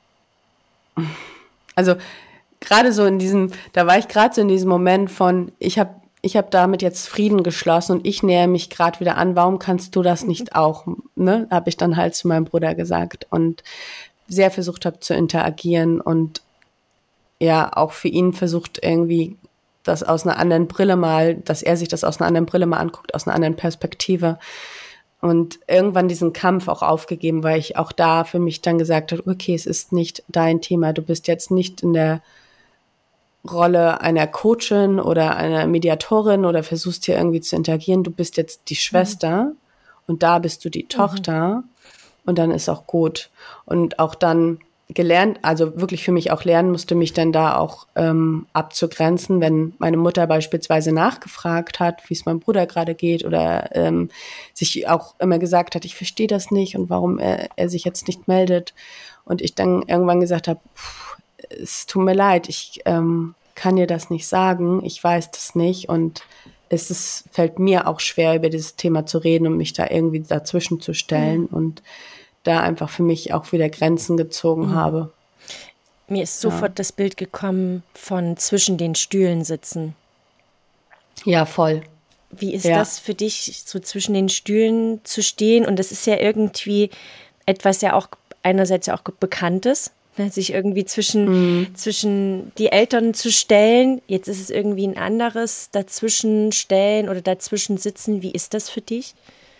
also gerade so in diesem, da war ich gerade so in diesem Moment von, ich habe ich hab damit jetzt Frieden geschlossen und ich nähere mich gerade wieder an, warum kannst du das nicht auch, ne, habe ich dann halt zu meinem Bruder gesagt und sehr versucht habe zu interagieren und ja, auch für ihn versucht irgendwie das aus einer anderen Brille mal, dass er sich das aus einer anderen Brille mal anguckt, aus einer anderen Perspektive. Und irgendwann diesen Kampf auch aufgegeben, weil ich auch da für mich dann gesagt habe, okay, es ist nicht dein Thema. Du bist jetzt nicht in der Rolle einer Coachin oder einer Mediatorin oder versuchst hier irgendwie zu interagieren. Du bist jetzt die Schwester mhm. und da bist du die Tochter mhm. und dann ist auch gut. Und auch dann gelernt, also wirklich für mich auch lernen musste, mich dann da auch ähm, abzugrenzen, wenn meine Mutter beispielsweise nachgefragt hat, wie es meinem Bruder gerade geht oder ähm, sich auch immer gesagt hat, ich verstehe das nicht und warum er, er sich jetzt nicht meldet und ich dann irgendwann gesagt habe, es tut mir leid, ich ähm, kann dir das nicht sagen, ich weiß das nicht und es ist, fällt mir auch schwer, über dieses Thema zu reden und mich da irgendwie dazwischen zu stellen mhm. und da einfach für mich auch wieder Grenzen gezogen mhm. habe. Mir ist sofort ja. das Bild gekommen von zwischen den Stühlen sitzen. Ja, voll. Wie ist ja. das für dich, so zwischen den Stühlen zu stehen? Und das ist ja irgendwie etwas ja auch einerseits ja auch Bekanntes, ne? Sich irgendwie zwischen, mhm. zwischen die Eltern zu stellen. Jetzt ist es irgendwie ein anderes dazwischen stellen oder dazwischen sitzen. Wie ist das für dich?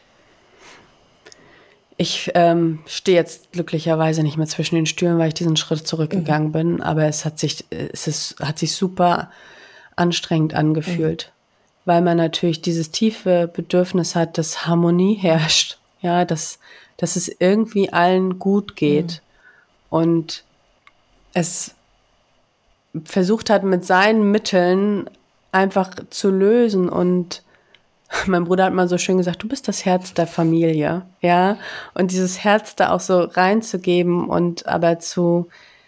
Ich ähm, stehe jetzt glücklicherweise nicht mehr zwischen den Stühlen, weil ich diesen Schritt zurückgegangen mhm. bin. Aber es hat sich, es ist, hat sich super anstrengend angefühlt, mhm. weil man natürlich dieses tiefe Bedürfnis hat, dass Harmonie herrscht, ja, dass, dass es irgendwie allen gut geht mhm. und es versucht hat, mit seinen Mitteln einfach zu lösen und mein Bruder hat mal so schön gesagt, du bist das Herz der Familie, ja, und dieses Herz da auch so reinzugeben und aber zu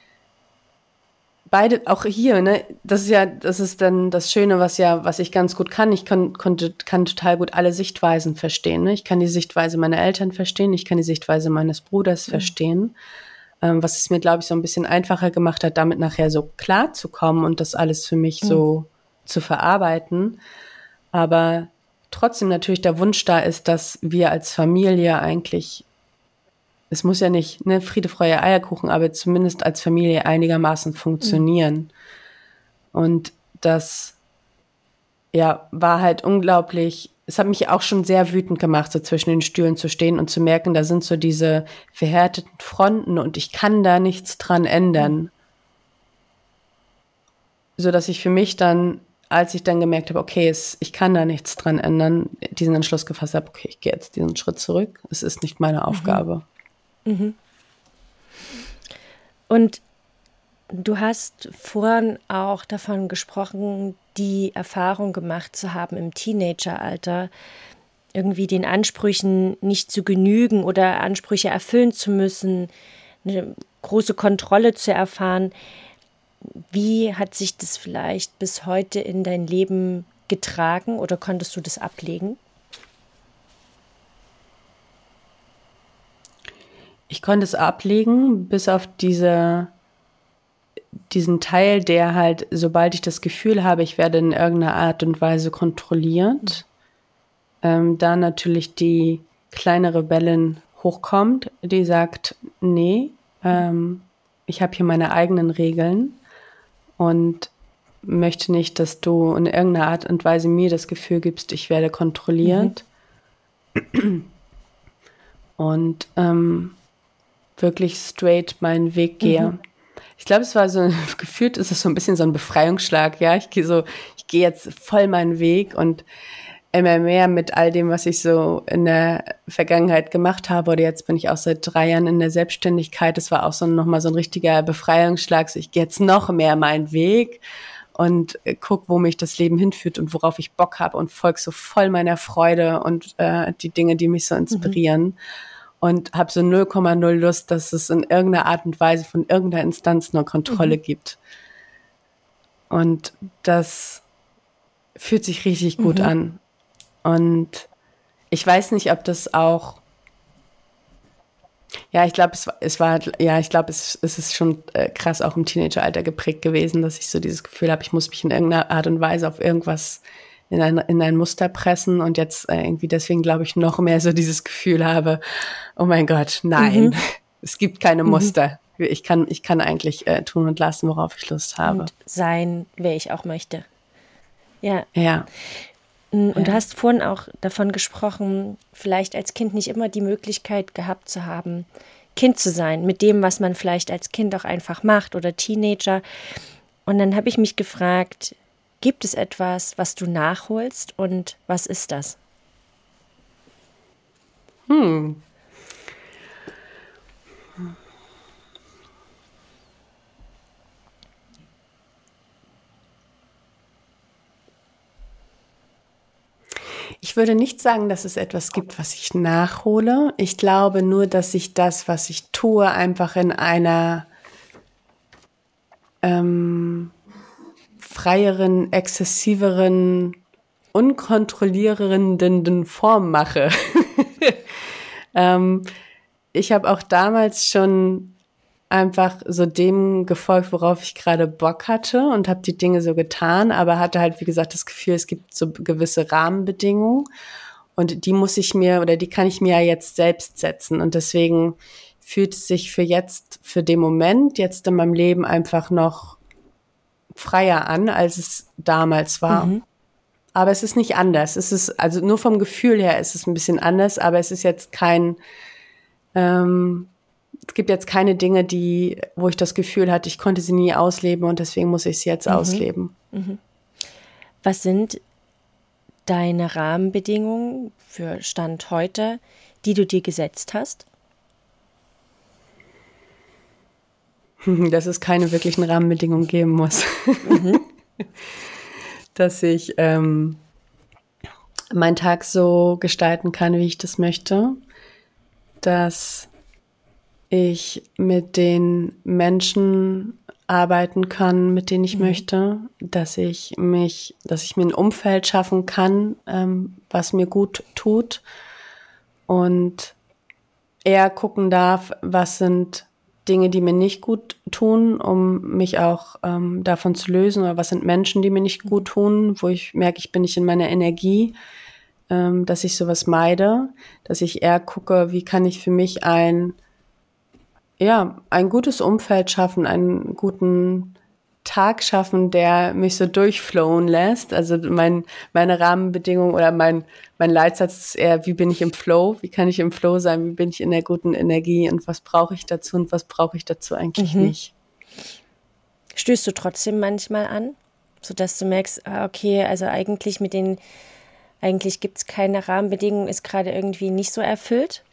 beide, auch hier, ne, das ist ja, das ist dann das Schöne, was ja, was ich ganz gut kann, ich kann, konnte, kann total gut alle Sichtweisen verstehen, ne, ich kann die Sichtweise meiner Eltern verstehen, ich kann die Sichtweise meines Bruders mhm. verstehen, ähm, was es mir, glaube ich, so ein bisschen einfacher gemacht hat, damit nachher so klar zu kommen und das alles für mich mhm. so zu verarbeiten, aber trotzdem natürlich der Wunsch da ist, dass wir als Familie eigentlich, es muss ja nicht ne, Friede, Freude, Eierkuchen, aber zumindest als Familie einigermaßen funktionieren. Mhm. Und das ja war halt unglaublich, es hat mich auch schon sehr wütend gemacht, so zwischen den Stühlen zu stehen und zu merken, da sind so diese verhärteten Fronten und ich kann da nichts dran ändern. Mhm. So dass ich für mich dann, als ich dann gemerkt habe, okay, es, ich kann da nichts dran ändern, diesen Entschluss gefasst habe, okay, ich gehe jetzt diesen Schritt zurück. Es ist nicht meine Aufgabe. Mhm. Mhm. Und du hast vorhin auch davon gesprochen, die Erfahrung gemacht zu haben, im Teenageralter irgendwie den Ansprüchen nicht zu genügen oder Ansprüche erfüllen zu müssen, eine große Kontrolle zu erfahren. Wie hat sich das vielleicht bis heute in dein Leben getragen oder konntest du das ablegen? ich konnte es ablegen, bis auf diese, diesen Teil, der halt, sobald ich das Gefühl habe, ich werde in irgendeiner Art und Weise kontrolliert, ähm, da natürlich die kleine Rebellin hochkommt, die sagt, nee, ähm, ich habe hier meine eigenen Regeln und möchte nicht, dass du in irgendeiner Art und Weise mir das Gefühl gibst, ich werde kontrolliert. Mhm. Und ähm, wirklich straight meinen Weg gehe. Mhm. Ich glaube, es war so, gefühlt ist es so ein bisschen so ein Befreiungsschlag, ja. Ich gehe so, ich gehe jetzt voll meinen Weg und immer mehr mit all dem, was ich so in der Vergangenheit gemacht habe. Oder jetzt bin ich auch seit drei Jahren in der Selbstständigkeit. Das war auch so nochmal so ein richtiger Befreiungsschlag. So, ich gehe jetzt noch mehr meinen Weg und guck, wo mich das Leben hinführt und worauf ich Bock habe und folg so voll meiner Freude und äh, die Dinge, die mich so inspirieren. Mhm. Und habe so null Komma null Lust, dass es in irgendeiner Art und Weise von irgendeiner Instanz nur Kontrolle mhm. gibt. Und das fühlt sich richtig gut mhm. an. Und ich weiß nicht, ob das auch, ja, ich glaube, es, es war, ja, ich glaube, es, es ist schon äh, krass auch im Teenageralter geprägt gewesen, dass ich so dieses Gefühl habe, ich muss mich in irgendeiner Art und Weise auf irgendwas, in ein, in ein Muster pressen und jetzt äh, irgendwie deswegen, glaube ich, noch mehr so dieses Gefühl habe, oh mein Gott, nein, mhm. es gibt keine Muster. Mhm. Ich kann, ich kann eigentlich äh, tun und lassen, worauf ich Lust habe. Und sein, wer ich auch möchte. Ja. Ja. Und ja. du hast vorhin auch davon gesprochen, vielleicht als Kind nicht immer die Möglichkeit gehabt zu haben, Kind zu sein, mit dem, was man vielleicht als Kind auch einfach macht oder Teenager. Und dann habe ich mich gefragt, gibt es etwas, was du nachholst und was ist das? Hm. Ich würde nicht sagen, dass es etwas gibt, was ich nachhole. Ich glaube nur, dass ich das, was ich tue, einfach in einer ähm, freieren, exzessiveren, unkontrollierenden Form mache. ähm, ich habe auch damals schon einfach so dem gefolgt, worauf ich gerade Bock hatte und habe die Dinge so getan, aber hatte halt, wie gesagt, das Gefühl, es gibt so gewisse Rahmenbedingungen und die muss ich mir oder die kann ich mir ja jetzt selbst setzen und deswegen fühlt es sich für jetzt, für den Moment, jetzt in meinem Leben einfach noch freier an, als es damals war. Mhm. Aber es ist nicht anders. Es ist, also nur vom Gefühl her ist es ein bisschen anders, aber es ist jetzt kein, ähm, es gibt jetzt keine Dinge, die, wo ich das Gefühl hatte, ich konnte sie nie ausleben und deswegen muss ich sie jetzt mhm. ausleben. Mhm. Was sind deine Rahmenbedingungen für Stand heute, die du dir gesetzt hast? Dass es keine wirklichen Rahmenbedingungen geben muss. Mhm. Dass ich ähm, meinen Tag so gestalten kann, wie ich das möchte. Dass ich mit den Menschen arbeiten kann, mit denen ich mhm. möchte, dass ich mich, dass ich mir ein Umfeld schaffen kann, ähm, was mir gut tut und eher gucken darf, was sind Dinge, die mir nicht gut tun, um mich auch ähm, davon zu lösen, oder was sind Menschen, die mir nicht gut tun, wo ich merke, ich bin nicht in meiner Energie, ähm, dass ich sowas meide, dass ich eher gucke, wie kann ich für mich ein ja, ein gutes Umfeld schaffen, einen guten Tag schaffen, der mich so durchflowen lässt. Also mein, meine Rahmenbedingungen oder mein, mein Leitsatz ist eher, wie bin ich im Flow? Wie kann ich im Flow sein? Wie bin ich in der guten Energie? Und was brauche ich dazu und was brauche ich dazu eigentlich mhm. nicht? Stößt du trotzdem manchmal an, sodass du merkst, ah, okay, also eigentlich mit den, eigentlich gibt es keine Rahmenbedingungen, ist gerade irgendwie nicht so erfüllt?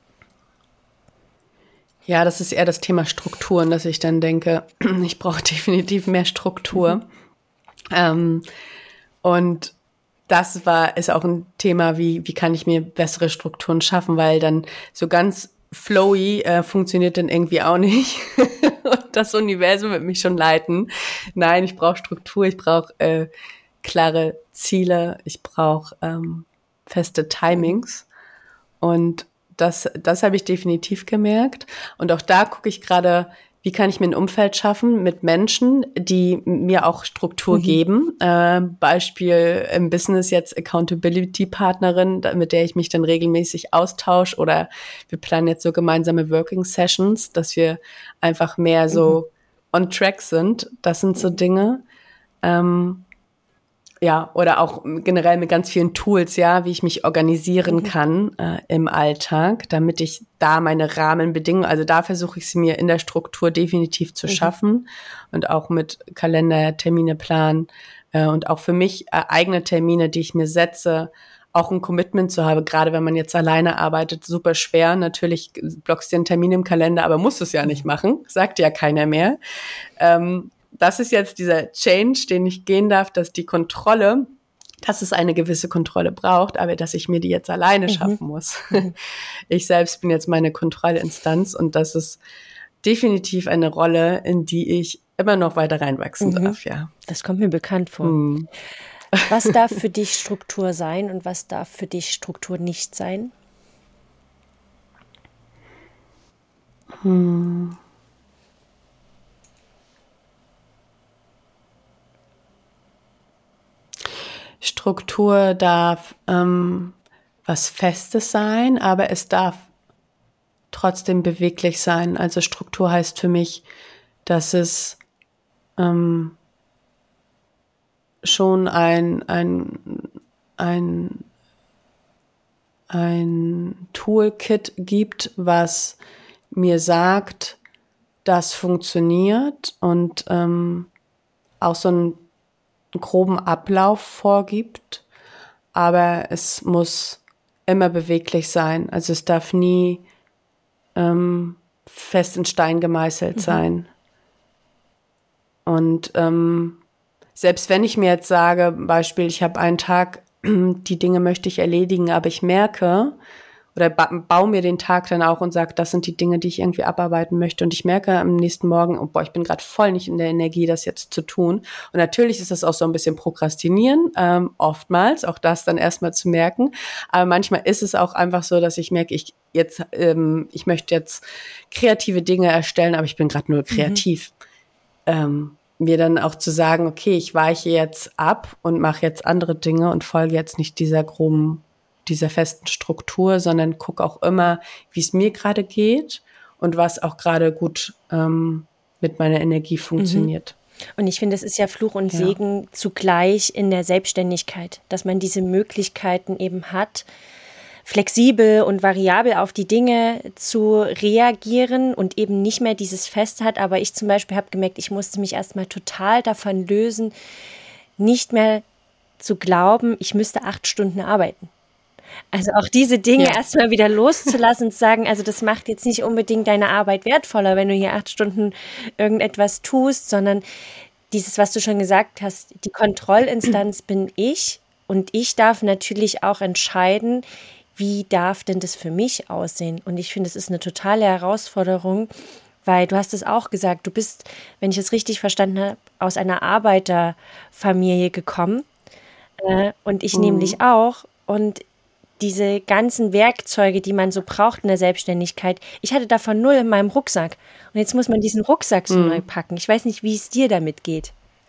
Ja, das ist eher das Thema Strukturen, dass ich dann denke, ich brauche definitiv mehr Struktur. Mhm. Ähm, und das war, ist auch ein Thema, wie, wie kann ich mir bessere Strukturen schaffen, weil dann so ganz flowy äh, funktioniert dann irgendwie auch nicht. Und das Universum wird mich schon leiten. Nein, ich brauche Struktur, ich brauche äh, klare Ziele, ich brauche ähm, feste Timings. Und das, das habe ich definitiv gemerkt. Und auch da gucke ich gerade, wie kann ich mir ein Umfeld schaffen mit Menschen, die mir auch Struktur mhm. geben. Äh, Beispiel im Business jetzt Accountability-Partnerin, mit der ich mich dann regelmäßig austausche. Oder wir planen jetzt so gemeinsame Working-Sessions, dass wir einfach mehr so mhm. on track sind. Das sind so Dinge. Ähm, Ja, oder auch generell mit ganz vielen Tools, ja, wie ich mich organisieren mhm. kann äh, im Alltag, damit ich da meine Rahmenbedingungen, also da versuche ich sie mir in der Struktur definitiv zu mhm. schaffen und auch mit Kalender, Termine planen äh, und auch für mich äh, eigene Termine, die ich mir setze, auch ein Commitment zu haben, gerade wenn man jetzt alleine arbeitet, super schwer. Natürlich blockst du einen Termin im Kalender, aber musst du es ja nicht machen, sagt ja keiner mehr. Ähm, Das ist jetzt dieser Change, den ich gehen darf, dass die Kontrolle, dass es eine gewisse Kontrolle braucht, aber dass ich mir die jetzt alleine mhm. schaffen muss. Ich selbst bin jetzt meine Kontrollinstanz und das ist definitiv eine Rolle, in die ich immer noch weiter reinwachsen mhm. darf, ja. Das kommt mir bekannt vor. Mhm. Was darf für dich Struktur sein und was darf für dich Struktur nicht sein? Hm. Struktur darf ähm, was Festes sein, aber es darf trotzdem beweglich sein. Also Struktur heißt für mich, dass es ähm, schon ein, ein, ein, ein Toolkit gibt, was mir sagt, das funktioniert und ähm, auch so ein groben Ablauf vorgibt, aber es muss immer beweglich sein. Also es darf nie ähm, fest in Stein gemeißelt mhm. sein. Und ähm, selbst wenn ich mir jetzt sage, Beispiel, ich habe einen Tag, die Dinge möchte ich erledigen, aber ich merke, oder ba- baue mir den Tag dann auch und sage, das sind die Dinge, die ich irgendwie abarbeiten möchte. Und ich merke am nächsten Morgen, oh boah, ich bin gerade voll nicht in der Energie, das jetzt zu tun. Und natürlich ist das auch so ein bisschen Prokrastinieren, ähm, oftmals, auch das dann erstmal zu merken. Aber manchmal ist es auch einfach so, dass ich merke, ich jetzt, ähm, ich möchte jetzt kreative Dinge erstellen, aber ich bin gerade nur kreativ. Mhm. Ähm, mir dann auch zu sagen, okay, ich weiche jetzt ab und mache jetzt andere Dinge und folge jetzt nicht dieser groben dieser festen Struktur, sondern guck auch immer, wie es mir gerade geht und was auch gerade gut ähm, mit meiner Energie funktioniert. Und ich finde, es ist ja Fluch und Segen ja. zugleich in der Selbstständigkeit, dass man diese Möglichkeiten eben hat, flexibel und variabel auf die Dinge zu reagieren und eben nicht mehr dieses Fest hat. Aber ich zum Beispiel habe gemerkt, ich musste mich erstmal total davon lösen, nicht mehr zu glauben, ich müsste acht Stunden arbeiten. Also auch diese Dinge ja. erstmal wieder loszulassen und zu sagen, also das macht jetzt nicht unbedingt deine Arbeit wertvoller, wenn du hier acht Stunden irgendetwas tust, sondern dieses, was du schon gesagt hast, die Kontrollinstanz bin ich und ich darf natürlich auch entscheiden, wie darf denn das für mich aussehen? Und ich finde, es ist eine totale Herausforderung, weil du hast es auch gesagt, du bist, wenn ich es richtig verstanden habe, aus einer Arbeiterfamilie gekommen äh, und ich mhm. nämlich auch und diese ganzen Werkzeuge, die man so braucht in der Selbstständigkeit, ich hatte davon null in meinem Rucksack. Und jetzt muss man diesen Rucksack so mm. neu packen. Ich weiß nicht, wie es dir damit geht.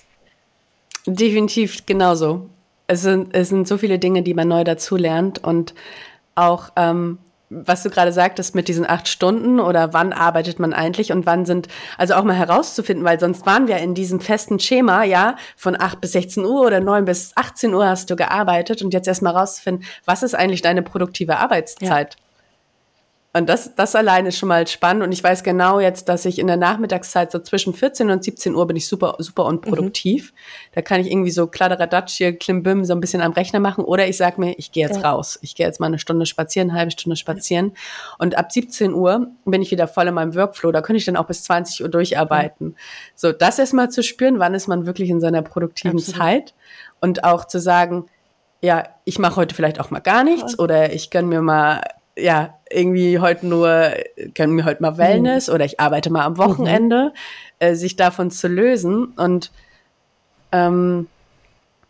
Definitiv genauso. Es sind, es sind so viele Dinge, die man neu dazulernt. Und auch, ähm, was du gerade sagtest mit diesen acht Stunden oder wann arbeitet man eigentlich und wann sind, also auch mal herauszufinden, weil sonst waren wir in diesem festen Schema, ja, von acht bis sechzehn Uhr oder neun bis achtzehn Uhr hast du gearbeitet und jetzt erstmal rauszufinden, was ist eigentlich deine produktive Arbeitszeit? Ja. Und das, das allein ist schon mal spannend. Und ich weiß genau jetzt, dass ich in der Nachmittagszeit so zwischen vierzehn und siebzehn Uhr bin ich super, super unproduktiv. Mhm. Da kann ich irgendwie so Kladderadatsch hier, Klimbim, so ein bisschen am Rechner machen. Oder ich sag mir, ich gehe jetzt ja. raus. Ich gehe jetzt mal eine Stunde spazieren, eine halbe Stunde spazieren. Ja. Und ab siebzehn Uhr bin ich wieder voll in meinem Workflow. Da könnte ich dann auch bis zwanzig Uhr durcharbeiten. Mhm. So, das erstmal zu spüren, wann ist man wirklich in seiner produktiven Absolut. Zeit. Und auch zu sagen, ja, ich mache heute vielleicht auch mal gar nichts. Oder ich gönn mir mal ja, irgendwie heute nur, können wir heute mal Wellness mhm. oder ich arbeite mal am Wochenende, mhm. äh, sich davon zu lösen und ähm,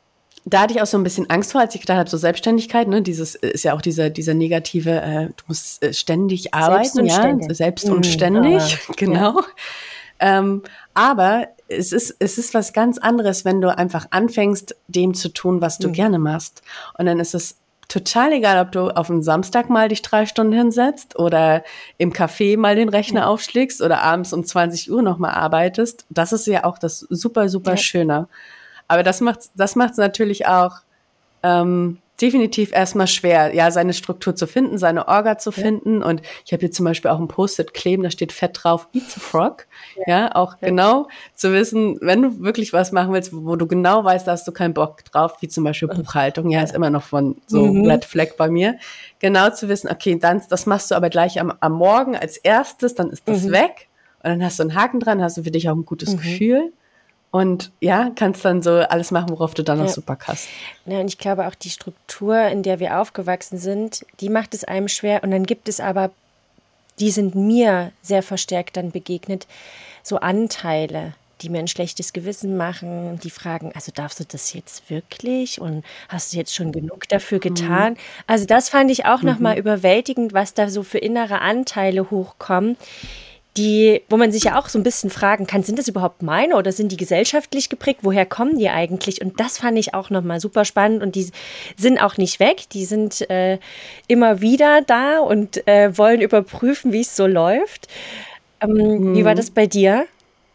da hatte ich auch so ein bisschen Angst vor, als ich gedacht habe, so Selbstständigkeit, ne, dieses ist ja auch dieser, dieser negative, äh, du musst äh, ständig arbeiten, Selbst und ja, ständig. selbst Mhm. und ständig, Ah, genau. Ähm, aber es ist, es ist was ganz anderes, wenn du einfach anfängst, dem zu tun, was du Mhm. gerne machst. Und dann ist es total egal, ob du auf einen Samstag mal dich drei Stunden hinsetzt oder im Café mal den Rechner Ja. aufschlägst oder abends um zwanzig Uhr nochmal arbeitest. Das ist ja auch das super, super Ja. Schöne. Aber das macht das macht's natürlich auch ähm, definitiv erstmal schwer, ja, seine Struktur zu finden, seine Orga zu finden. Und ich habe hier zum Beispiel auch ein Post-it kleben, da steht fett drauf, Eat the Frog. Ja, auch Ja. genau zu wissen, wenn du wirklich was machen willst, wo du genau weißt, da hast du keinen Bock drauf, wie zum Beispiel Buchhaltung, ja, ist immer noch von so Mhm. Red Flag bei mir. Genau zu wissen, okay, dann, das machst du aber gleich am, am Morgen als erstes, dann ist das Mhm. weg. Und dann hast du einen Haken dran, hast du für dich auch ein gutes Mhm. Gefühl. Und ja, kannst dann so alles machen, worauf du dann noch Ja. super hast. Ja, und ich glaube auch die Struktur, in der wir aufgewachsen sind, die macht es einem schwer. Und dann gibt es aber, die sind mir sehr verstärkt dann begegnet, so Anteile, die mir ein schlechtes Gewissen machen, die fragen, also darfst du das jetzt wirklich und hast du jetzt schon genug dafür getan? Mhm. Also das fand ich auch mhm. nochmal überwältigend, was da so für innere Anteile hochkommen, die, wo man sich ja auch so ein bisschen fragen kann, sind das überhaupt meine oder sind die gesellschaftlich geprägt? Woher kommen die eigentlich? Und das fand ich auch nochmal super spannend und die sind auch nicht weg. Die sind äh, immer wieder da und äh, wollen überprüfen, wie es so läuft. Ähm, mhm. Wie war das bei dir?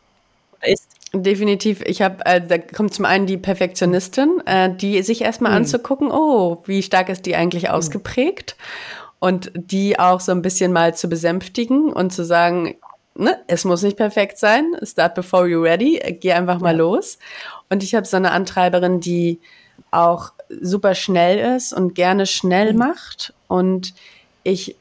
Ist Definitiv. Ich habe, äh, da kommt zum einen die Perfektionistin, äh, die sich erstmal mhm. anzugucken, oh, wie stark ist die eigentlich mhm. ausgeprägt? Und die auch so ein bisschen mal zu besänftigen und zu sagen, ne, es muss nicht perfekt sein, start before you're ready, geh einfach mal ja. los. Und ich habe so eine Antreiberin, die auch super schnell ist und gerne schnell mhm. macht. Und ich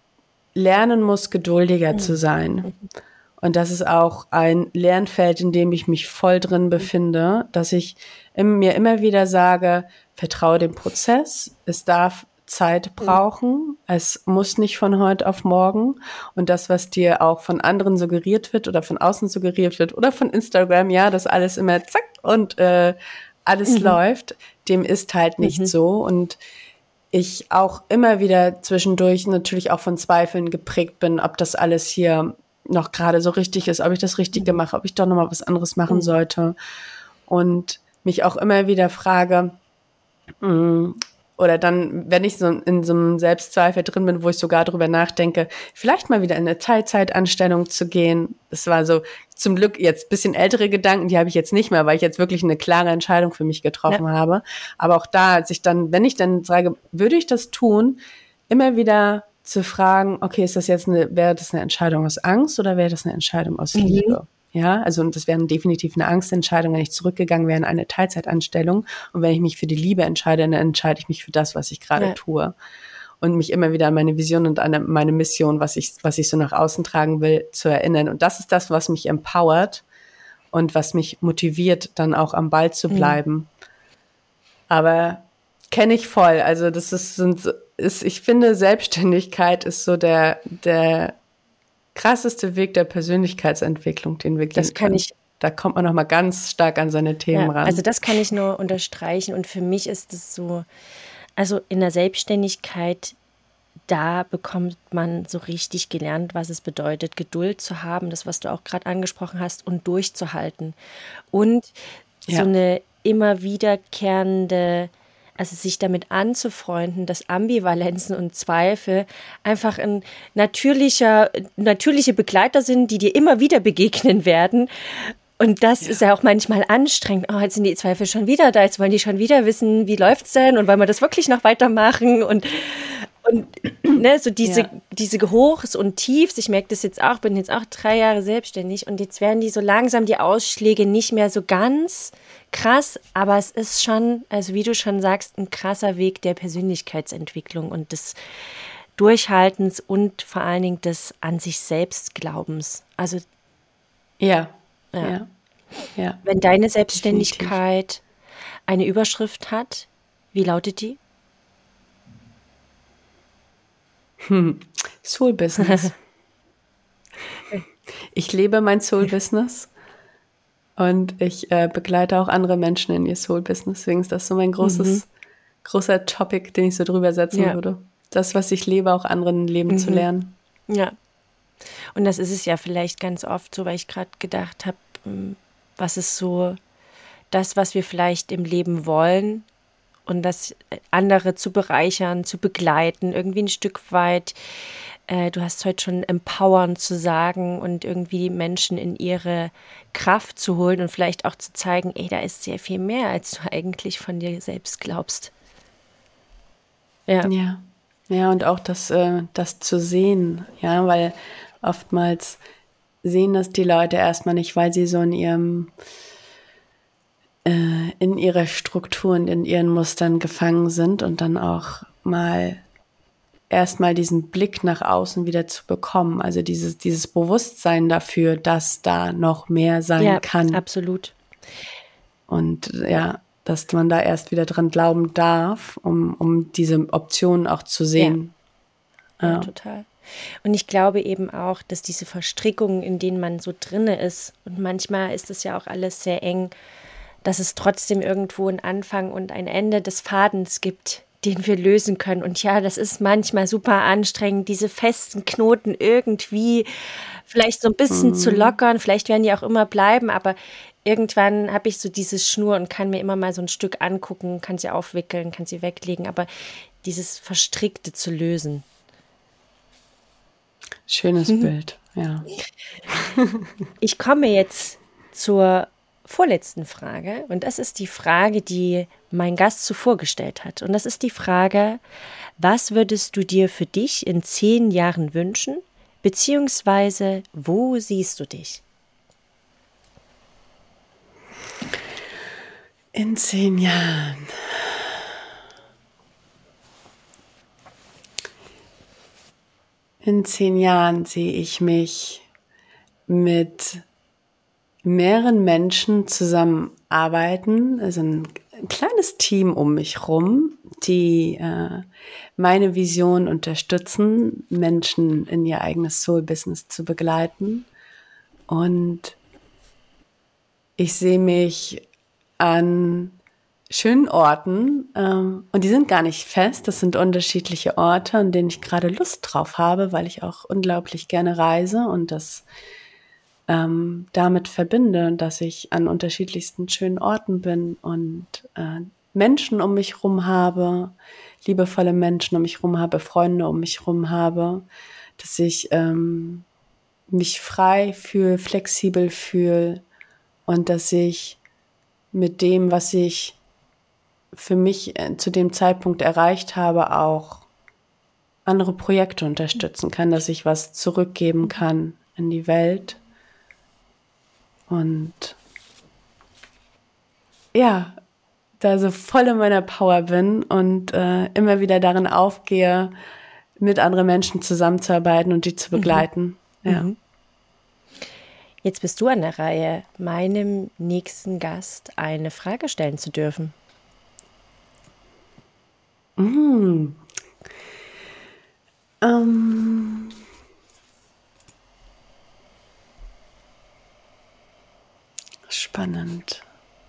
lernen muss, geduldiger mhm. zu sein. Mhm. Und das ist auch ein Lernfeld, in dem ich mich voll drin befinde, dass ich mir immer wieder sage, vertraue dem Prozess, es darf Zeit brauchen. Es muss nicht von heute auf morgen. Und das, was dir auch von anderen suggeriert wird oder von außen suggeriert wird oder von Instagram, ja, dass alles immer zack und äh, alles mhm. läuft, dem ist halt nicht mhm. so. Und ich auch immer wieder zwischendurch natürlich auch von Zweifeln geprägt bin, ob das alles hier noch gerade so richtig ist, ob ich das Richtige mache, ob ich doch nochmal was anderes machen mhm. sollte. Und mich auch immer wieder frage, mh, oder dann, wenn ich so in so einem Selbstzweifel drin bin, wo ich sogar drüber nachdenke, vielleicht mal wieder in eine Teilzeitanstellung zu gehen. Das war so zum Glück jetzt ein bisschen ältere Gedanken, die habe ich jetzt nicht mehr, weil ich jetzt wirklich eine klare Entscheidung für mich getroffen ja. habe. Aber auch da, als ich dann, wenn ich dann sage, würde ich das tun, immer wieder zu fragen, okay, ist das jetzt eine, wäre das eine Entscheidung aus Angst oder wäre das eine Entscheidung aus mhm. Liebe? Ja, also und das wäre definitiv eine Angstentscheidung, wenn ich zurückgegangen wäre in eine Teilzeitanstellung. Und wenn ich mich für die Liebe entscheide, dann entscheide ich mich für das, was ich gerade ja. tue. Und mich immer wieder an meine Vision und an meine Mission, was ich, was ich so nach außen tragen will, zu erinnern. Und das ist das, was mich empowert und was mich motiviert, dann auch am Ball zu bleiben. Mhm. Aber kenne ich voll. Also das ist, sind, ist, ich finde, Selbstständigkeit ist so der, der krasseste Weg der Persönlichkeitsentwicklung, den wir gehen Das kann können. ich. Da kommt man nochmal ganz stark an seine Themen ja, ran. Also das kann ich nur unterstreichen. Und für mich ist es so, also in der Selbstständigkeit, da bekommt man so richtig gelernt, was es bedeutet, Geduld zu haben, das, was du auch gerade angesprochen hast, und durchzuhalten. Und ja. so eine immer wiederkehrende, also sich damit anzufreunden, dass Ambivalenzen und Zweifel einfach ein natürlicher, natürliche Begleiter sind, die dir immer wieder begegnen werden. Und das ja. ist ja auch manchmal anstrengend. Oh, jetzt sind die Zweifel schon wieder da, jetzt wollen die schon wieder wissen, wie läuft's denn und wollen wir das wirklich noch weitermachen? Und, und ne, so diese, ja. diese Hochs und Tiefs, ich merke das jetzt auch, bin jetzt auch drei Jahre selbstständig und jetzt werden die so langsam die Ausschläge nicht mehr so ganz krass, aber es ist schon, also wie du schon sagst, ein krasser Weg der Persönlichkeitsentwicklung und des Durchhaltens und vor allen Dingen des an sich selbst Glaubens. Also ja, ja. ja, ja. Wenn deine Selbstständigkeit definitiv eine Überschrift hat, wie lautet die? Hm. Soul Business. Ich lebe mein Soul Business. Und ich äh, begleite auch andere Menschen in ihr Soul-Business. Deswegen ist das so mein großes, mhm. großer Topic, den ich so drüber setzen ja. würde. Das, was ich lebe, auch anderen leben mhm. zu lernen. Ja. Und das ist es ja vielleicht ganz oft so, weil ich gerade gedacht habe, was ist so das, was wir vielleicht im Leben wollen und das andere zu bereichern, zu begleiten, irgendwie ein Stück weit. Äh, du hast heute schon empowern zu sagen und irgendwie die Menschen in ihre Kraft zu holen und vielleicht auch zu zeigen, ey, da ist sehr viel mehr, als du eigentlich von dir selbst glaubst. Ja. Ja, ja und auch das, äh, das zu sehen, ja, weil oftmals sehen das die Leute erstmal nicht, weil sie so in ihrem äh, in ihrer Struktur und in ihren Mustern gefangen sind und dann auch mal erstmal diesen Blick nach außen wieder zu bekommen, also dieses, dieses Bewusstsein dafür, dass da noch mehr sein ja, kann. Absolut. Und ja, dass man da erst wieder dran glauben darf, um, um diese Optionen auch zu sehen. Ja, ja, ja. Total. Und ich glaube eben auch, dass diese Verstrickungen, in denen man so drinne ist, und manchmal ist es ja auch alles sehr eng, dass es trotzdem irgendwo einen Anfang und ein Ende des Fadens gibt, den wir lösen können. Und ja, das ist manchmal super anstrengend, diese festen Knoten irgendwie vielleicht so ein bisschen mhm. zu lockern. Vielleicht werden die auch immer bleiben, aber irgendwann habe ich so diese Schnur und kann mir immer mal so ein Stück angucken, kann sie aufwickeln, kann sie weglegen, aber dieses Verstrickte zu lösen. Schönes mhm. Bild, ja. Ich komme jetzt zur vorletzten Frage und das ist die Frage, die mein Gast zuvor gestellt hat. Und das ist die Frage, was würdest du dir für dich in zehn Jahren wünschen, beziehungsweise wo siehst du dich? In zehn Jahren. In zehn Jahren sehe ich mich mit mehreren Menschen zusammenarbeiten, also ein, ein kleines Team um mich rum, die äh, meine Vision unterstützen, Menschen in ihr eigenes Soul-Business zu begleiten. Und ich sehe mich an schönen Orten, ähm, und die sind gar nicht fest, das sind unterschiedliche Orte, an denen ich gerade Lust drauf habe, weil ich auch unglaublich gerne reise und das ähm, damit verbinde, dass ich an unterschiedlichsten schönen Orten bin und äh, Menschen um mich rum habe, liebevolle Menschen um mich rum habe, Freunde um mich rum habe, dass ich ähm, mich frei fühle, flexibel fühle und dass ich mit dem, was ich für mich zu dem Zeitpunkt erreicht habe, auch andere Projekte unterstützen kann, dass ich was zurückgeben kann in die Welt. Und ja, da so voll in meiner Power bin und äh, immer wieder darin aufgehe, mit anderen Menschen zusammenzuarbeiten und die zu begleiten. Mhm. Ja. Jetzt bist du an der Reihe, meinem nächsten Gast eine Frage stellen zu dürfen. Mm. Ähm. Spannend.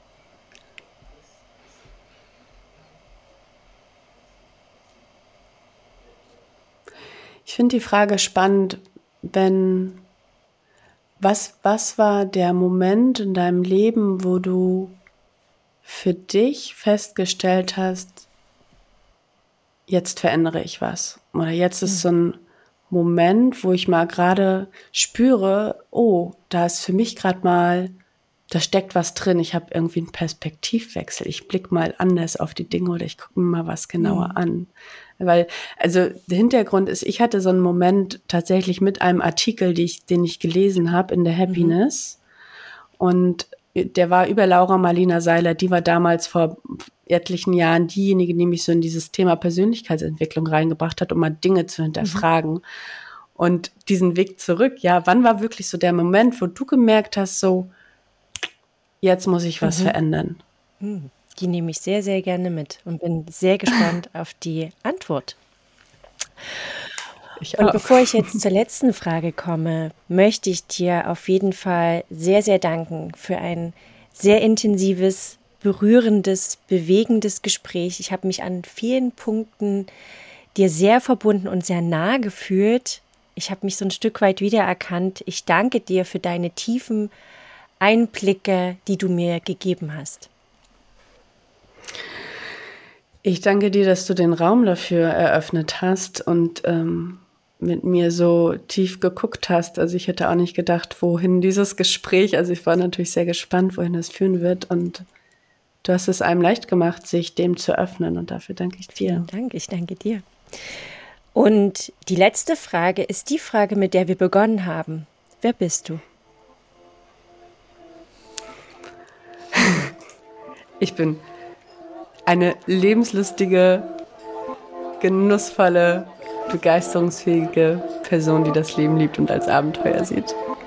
Ich finde die Frage spannend, wenn was, was war der Moment in deinem Leben, wo du für dich festgestellt hast, jetzt verändere ich was. Oder jetzt ist so ein Moment, wo ich mal gerade spüre, oh, da ist für mich gerade mal, da steckt was drin. Ich habe irgendwie einen Perspektivwechsel. Ich blicke mal anders auf die Dinge oder ich gucke mir mal was genauer mhm. an. Weil, also der Hintergrund ist, ich hatte so einen Moment tatsächlich mit einem Artikel, die ich, den ich gelesen habe in der Happiness. Mhm. Und der war über Laura Marlina Seiler, die war damals vor etlichen Jahren diejenige, die mich so in dieses Thema Persönlichkeitsentwicklung reingebracht hat, um mal Dinge zu hinterfragen. Mhm. Und diesen Weg zurück, ja, wann war wirklich so der Moment, wo du gemerkt hast, so, jetzt muss ich was mhm. verändern? Die nehme ich sehr, sehr gerne mit und bin sehr gespannt auf die Antwort. Ich Und auch. bevor ich jetzt zur letzten Frage komme, möchte ich dir auf jeden Fall sehr, sehr danken für ein sehr intensives, berührendes, bewegendes Gespräch. Ich habe mich an vielen Punkten dir sehr verbunden und sehr nah gefühlt. Ich habe mich so ein Stück weit wiedererkannt. Ich danke dir für deine tiefen Einblicke, die du mir gegeben hast. Ich danke dir, dass du den Raum dafür eröffnet hast und ähm, mit mir so tief geguckt hast. Also ich hätte auch nicht gedacht, wohin dieses Gespräch, also ich war natürlich sehr gespannt, wohin das führen wird, und du hast es einem leicht gemacht, sich dem zu öffnen, und dafür danke ich dir. Vielen Dank, ich danke dir. Und die letzte Frage ist die Frage, mit der wir begonnen haben. Wer bist du? Ich bin eine lebenslustige, genussvolle, begeisterungsfähige Person, die das Leben liebt und als Abenteuer sieht.